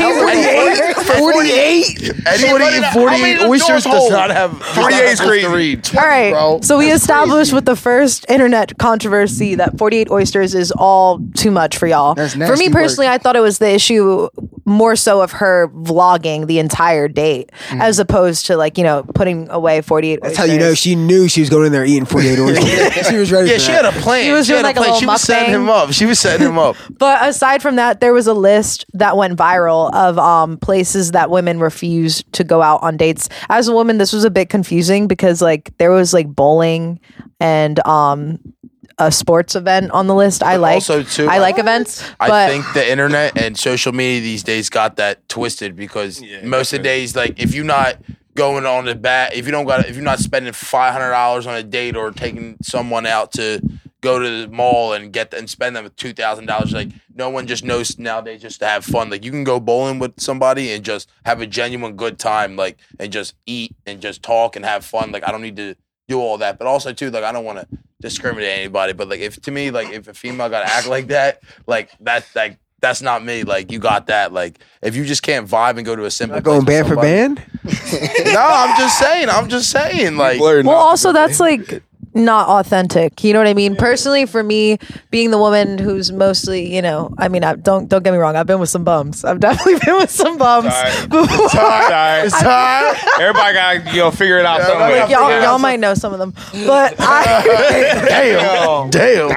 48? Anybody eating 48 oysters does not have 48 is crazy. All right. bro. So we established with the first internet controversy that 48 oysters is all too much for y'all. That's For me nasty personally, I thought it was the issue more so of her vlogging the entire date as opposed to like, putting away 48 That's oysters. how you know she knew she was going in there eating 48 oysters. She was ready Yeah, for she that. had a plan. She was doing like a little She was setting mukbang. him up. She was setting him up. But aside from that, there was a list that went viral of places that women refuse to go out on dates. As a woman, this was a bit confusing because like there was like bowling and a sports event on the list. I like events, but I think the internet and social media these days got that twisted because most of the days, like if you're not going on the bat, if you're not spending $500 on a date or taking someone out to go to the mall and spend them $2,000, like no one just knows nowadays just to have fun. Like you can go bowling with somebody and just have a genuine good time, like and just eat and just talk and have fun. Like I don't need to do all that, but also too, like I don't want to discriminate anybody, but like if a female got to act like that, like that's not me. Like you got that. Like if you just can't vibe and go to a simple Not going place band with for somebody- band? No, I'm just saying. Like well, also that's like not authentic. You know what I mean? Personally, for me, being the woman who's mostly, I mean, don't get me wrong. I've been with some bums. I've definitely been with some bums. before. Sorry. Everybody got to figure it out somewhere. Y'all might know some of them, but damn.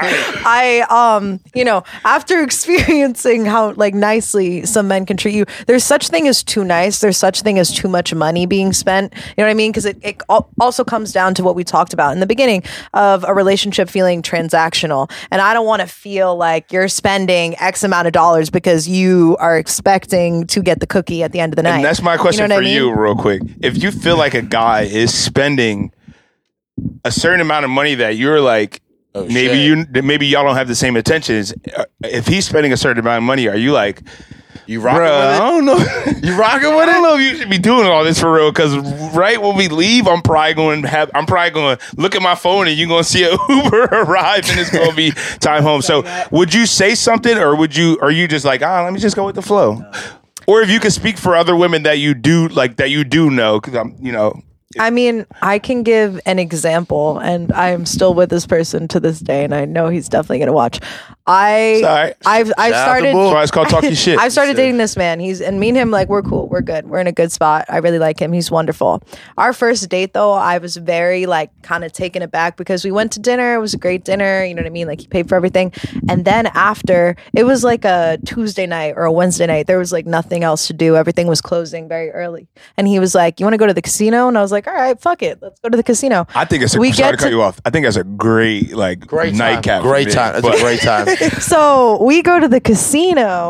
after experiencing how like nicely some men can treat you, there's such thing as too nice. There's such thing as too much money being spent. You know what I mean? Because it also comes down to what we talked about in the beginning of a relationship feeling transactional. And I don't want to feel like you're spending X amount of dollars because you are expecting to get the cookie at the end of the night. And that's my question know for what I mean? you, real quick. If you feel like a guy is spending a certain amount of money that you're like, maybe y'all don't have the same intentions. If he's spending a certain amount of money, are you like, You rocking bruh, with I it? don't know. You rocking I with don't it? know if you should be doing all this for real. Because right when we leave, I'm probably going to look at my phone and you're going to see an Uber arrive and it's going to be time home. So would you say something, or are you just like, let me just go with the flow? Or if you could speak for other women that you do know, because I mean, I can give an example, and I am still with this person to this day, and I know he's definitely going to watch. I've started. That's why it's called talking shit. I've started dating this man. And me and him, like, we're cool. We're good. We're in a good spot. I really like him. He's wonderful. Our first date, though, I was very, like, kind of taken aback because we went to dinner. It was a great dinner. You know what I mean? Like, he paid for everything. And then after, it was like a Tuesday night or a Wednesday night. There was, like, nothing else to do. Everything was closing very early. And he was like, you want to go to the casino? And I was like, all right, fuck it. Let's go to the casino. I think it's We sorry get to cut to- you off. I think that's a great Great nightcap. time. Great time. That's a great time. So we go to the casino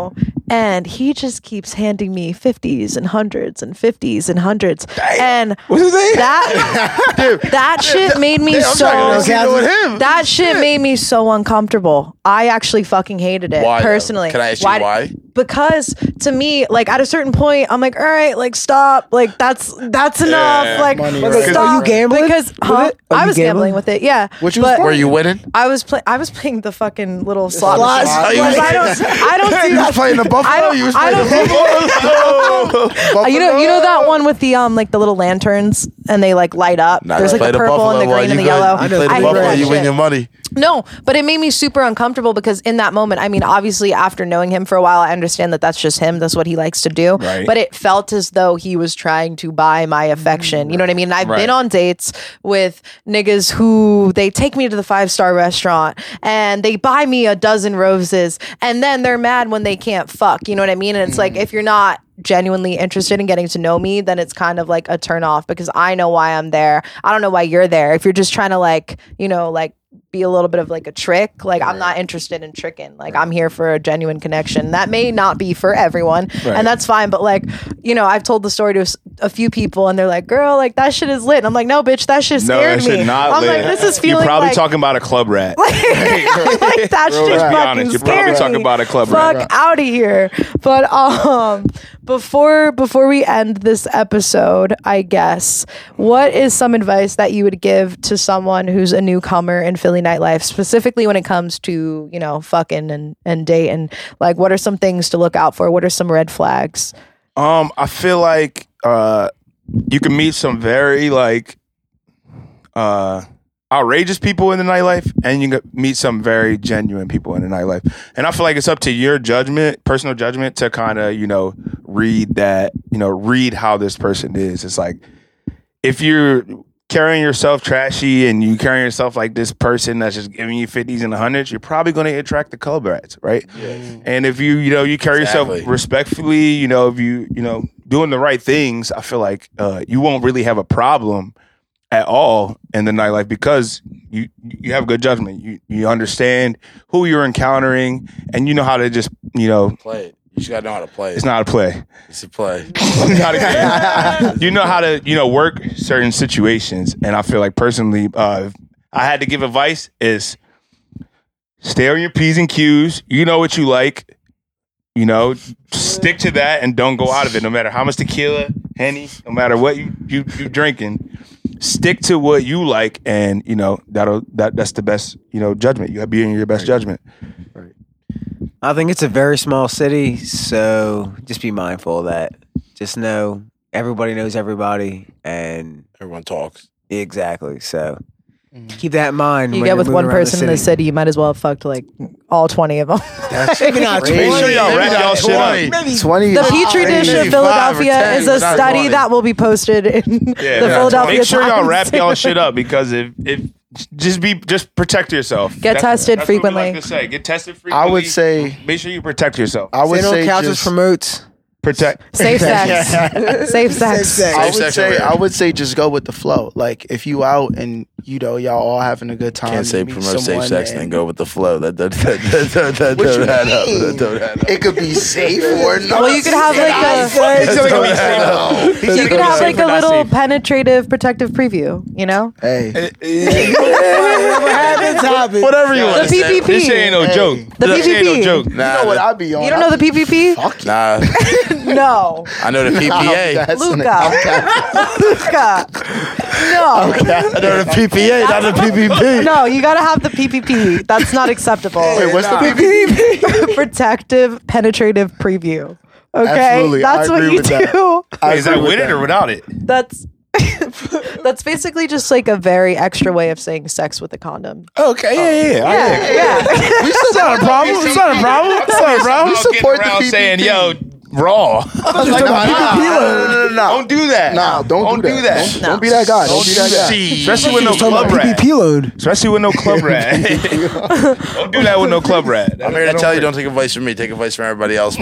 And he just keeps handing me 50s and 100s and 50s and 100s. And What's his name? that shit made me so that shit made me so uncomfortable. I actually fucking hated it. Why, though? Personally. Can I ask you why? Because to me, like at a certain point, I'm like, all right, like stop, like that's enough. Like money, stop. right? Are you gambling Because with it? Are I you was gambling with it, yeah. What you But Were you winning? I was playing the fucking little slot. Slots? machine. Are you- I don't You was playing the Buffalo. I don't- You was I playing don't- the Buffalo. you know that one with the like the little lanterns and they like light up. Nah, There's like play the purple and the Buffalo green and the while you yellow. You play the I hate Buffalo, that you win shit. your money. No, but it made me super uncomfortable because in that moment, I mean, obviously after knowing him for a while, I understand that that's just him. That's what he likes to do. Right. But it felt as though he was trying to buy my affection. You know what I mean? And I've been on dates with niggas who they take me to the 5-star restaurant and they buy me a dozen roses and then they're mad when they can't fuck. You know what I mean? And it's like, if you're not genuinely interested in getting to know me, then it's kind of like a turn off because I know why I'm there. I don't know why you're there. If you're just trying to like, you know, like be a little bit of like a trick, like I'm not interested in tricking. Like I'm here for a genuine connection. That may not be for everyone and that's fine. But like, you know, I've told the story to a few people and they're like, girl, like that shit is lit. And I'm like, no, bitch, that shit No, scared that shit me. not I'm lit. like, this is feeling You're probably like, talking about a club rat. like that shit Let's be fucking honest. You're probably scared talking me. about a club Fuck rat. out of here. But before we end this episode, I guess, what is some advice that you would give to someone who's a newcomer in Philly nightlife, specifically when it comes to, you know, fucking and dating? Like, what are some things to look out for? What are some red flags? I feel like you can meet some very like outrageous people in the nightlife, and you can meet some very genuine people in the nightlife. And I feel like it's up to your judgment, personal judgment, to kind of, you know, read how this person is. It's like if you're carrying yourself trashy and you carrying yourself like this person that's just giving you 50s and 100s, you're probably going to attract the club rats, right? Yes. And if you carry Exactly. yourself respectfully, you know, if you know, doing the right things, I feel like you won't really have a problem at all in the nightlife because you have good judgment. You understand who you're encountering and you know how to just, you know, Play it. You just gotta know how to play it. it's not a play. It's a play. It's not a game. You know how to, you know, work certain situations. And I feel like personally, I had to give advice is stay on your P's and Q's. You know what you like. You know, stick to that and don't go out of it. No matter how much tequila, Henny, no matter what you drinking, stick to what you like, and you know that's the best, you know, judgment. You have to be in your best judgment. I think it's a very small city, so just be mindful of that. Just know everybody knows everybody, and Everyone talks. exactly. So keep that in mind. You when get you're with moving one around person in the city, you might as well have fucked like all 20 of them. Maybe not Maybe 20. Make sure y'all wrap y'all shit up. 20. The Petri dish of maybe 5 or Philadelphia 10, is a but not study 20. that will be posted in the Philadelphia Make sure y'all Times. wrap y'all shit up because if just protect yourself. Get tested that's what we frequently. like to say. Get tested frequently. I would say make sure you protect yourself. I would Sit on say couches just, promotes. Protect. Safe sex. Safe sex. sex. I would say just go with the flow. Like if you out and you know y'all all having a good time. Can't say you meet promote safe someone sex and- and go with the flow. That What you don't add up. mean? That don't add up. It could be safe or not. Well, you could have like you could have like a little penetrative protective preview, you know? Hey, Whatever you want The to say. PPP. This shit ain't no joke. The This shit ain't PPP. no joke. you know what I be on? You don't know the PPP? Fuck Nah, No. I know the PPA. Luca. Luca. No. I know the PPA, not the PPP. No, you gotta have the PPP. That's not acceptable. Wait, what's the PPP? Protective penetrative preview. Okay, Absolutely. I that's what agree you with that. do. Is that with it or without it? That's basically just like a very extra way of saying sex with a condom. Okay, yeah. Yeah. It's not a problem. It's not a problem. It's not a problem. We support the around PPP. saying, yo, raw. Like, no. Don't do that. Nah, don't do that. Don't be that guy. Don't be that guy. Especially with no club rat. PPP load. Especially with no club rat. Don't do that with no club rat. I'm here to tell you, don't take advice from me. Take advice from everybody else.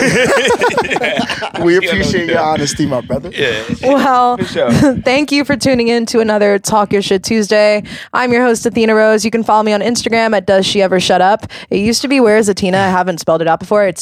We appreciate your honesty, my brother. Yeah. Well, sure. thank you for tuning in to another Talk Your Shit Tuesday. I'm your host, Athena Rose. You can follow me on Instagram at Does She Ever Shut Up. It used to be Where is Athena? I haven't spelled it out before. It's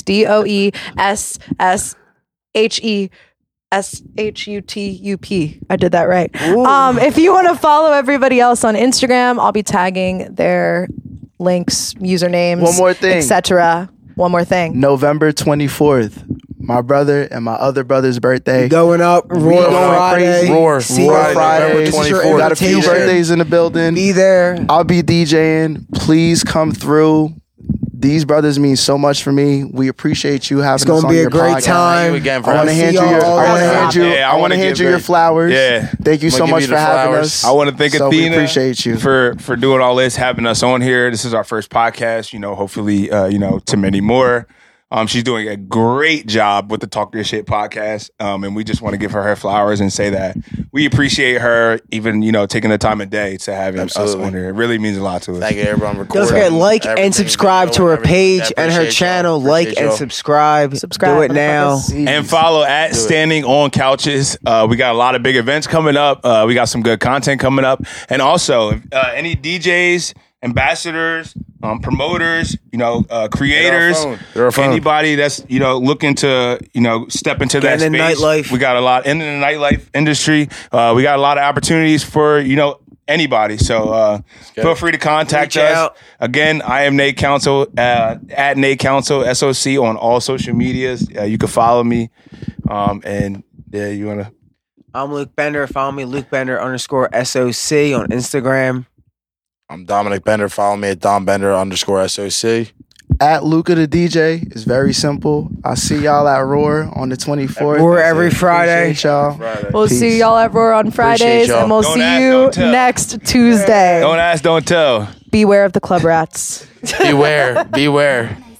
DOESSHESSHUTUP. I did that right. If you want to follow everybody else on Instagram, I'll be tagging their links, usernames, One more thing. etc. One more thing. November 24th, my brother and my other brother's birthday. Going up. Roar Friday. Roar Friday. November We got a few 24th. birthdays in the building. Be there. I'll be DJing. Please come through. These brothers mean so much for me. We appreciate you having It's gonna us on be a your great podcast. time. Thank you again for I want to having hand me. you your. all I want to that. hand you. Yeah, I want to hand you your flowers. Yeah. Thank you I'm so gonna much give for you the having flowers. us. I want to thank So we Athena appreciate you. for doing all this, having us on here. This is our first podcast. Hopefully, to many more. She's doing a great job with the Talk Your Shit podcast, and we just want to give her flowers and say that we appreciate her even taking the time of day to having Absolutely. us on here. It really means a lot to us. Thank you, everyone. Don't Recording. forget, like everything, and subscribe to her page and her channel. Like and subscribe. Subscribe, Do it now. motherfuckers. And follow at Standing on Couches. We got a lot of big events coming up. We got some good content coming up. And also, any DJs, ambassadors, promoters, creators, Get our phone. anybody that's, looking to, step into that Get in space. the nightlife. We got a lot in the nightlife industry. We got a lot of opportunities for, anybody. So feel free to contact Reach us. out. Again, I am Nate Council, at Nate Council, SOC on all social medias. You can follow me. And yeah, you want to. I'm Luke Bender. Follow me, Luke Bender _SOC on Instagram. I'm Dominic Bender. Follow me at Dom Bender _SOC. At Luca the DJ. It's very simple. I'll see y'all at Roar on the 24th. Roar every Friday. Appreciate y'all. We'll Peace. see y'all at Roar on Fridays, y'all. and we'll Don't see ask, you don't tell. next Tuesday. Don't ask, don't tell. Beware of the club rats. Beware. Beware.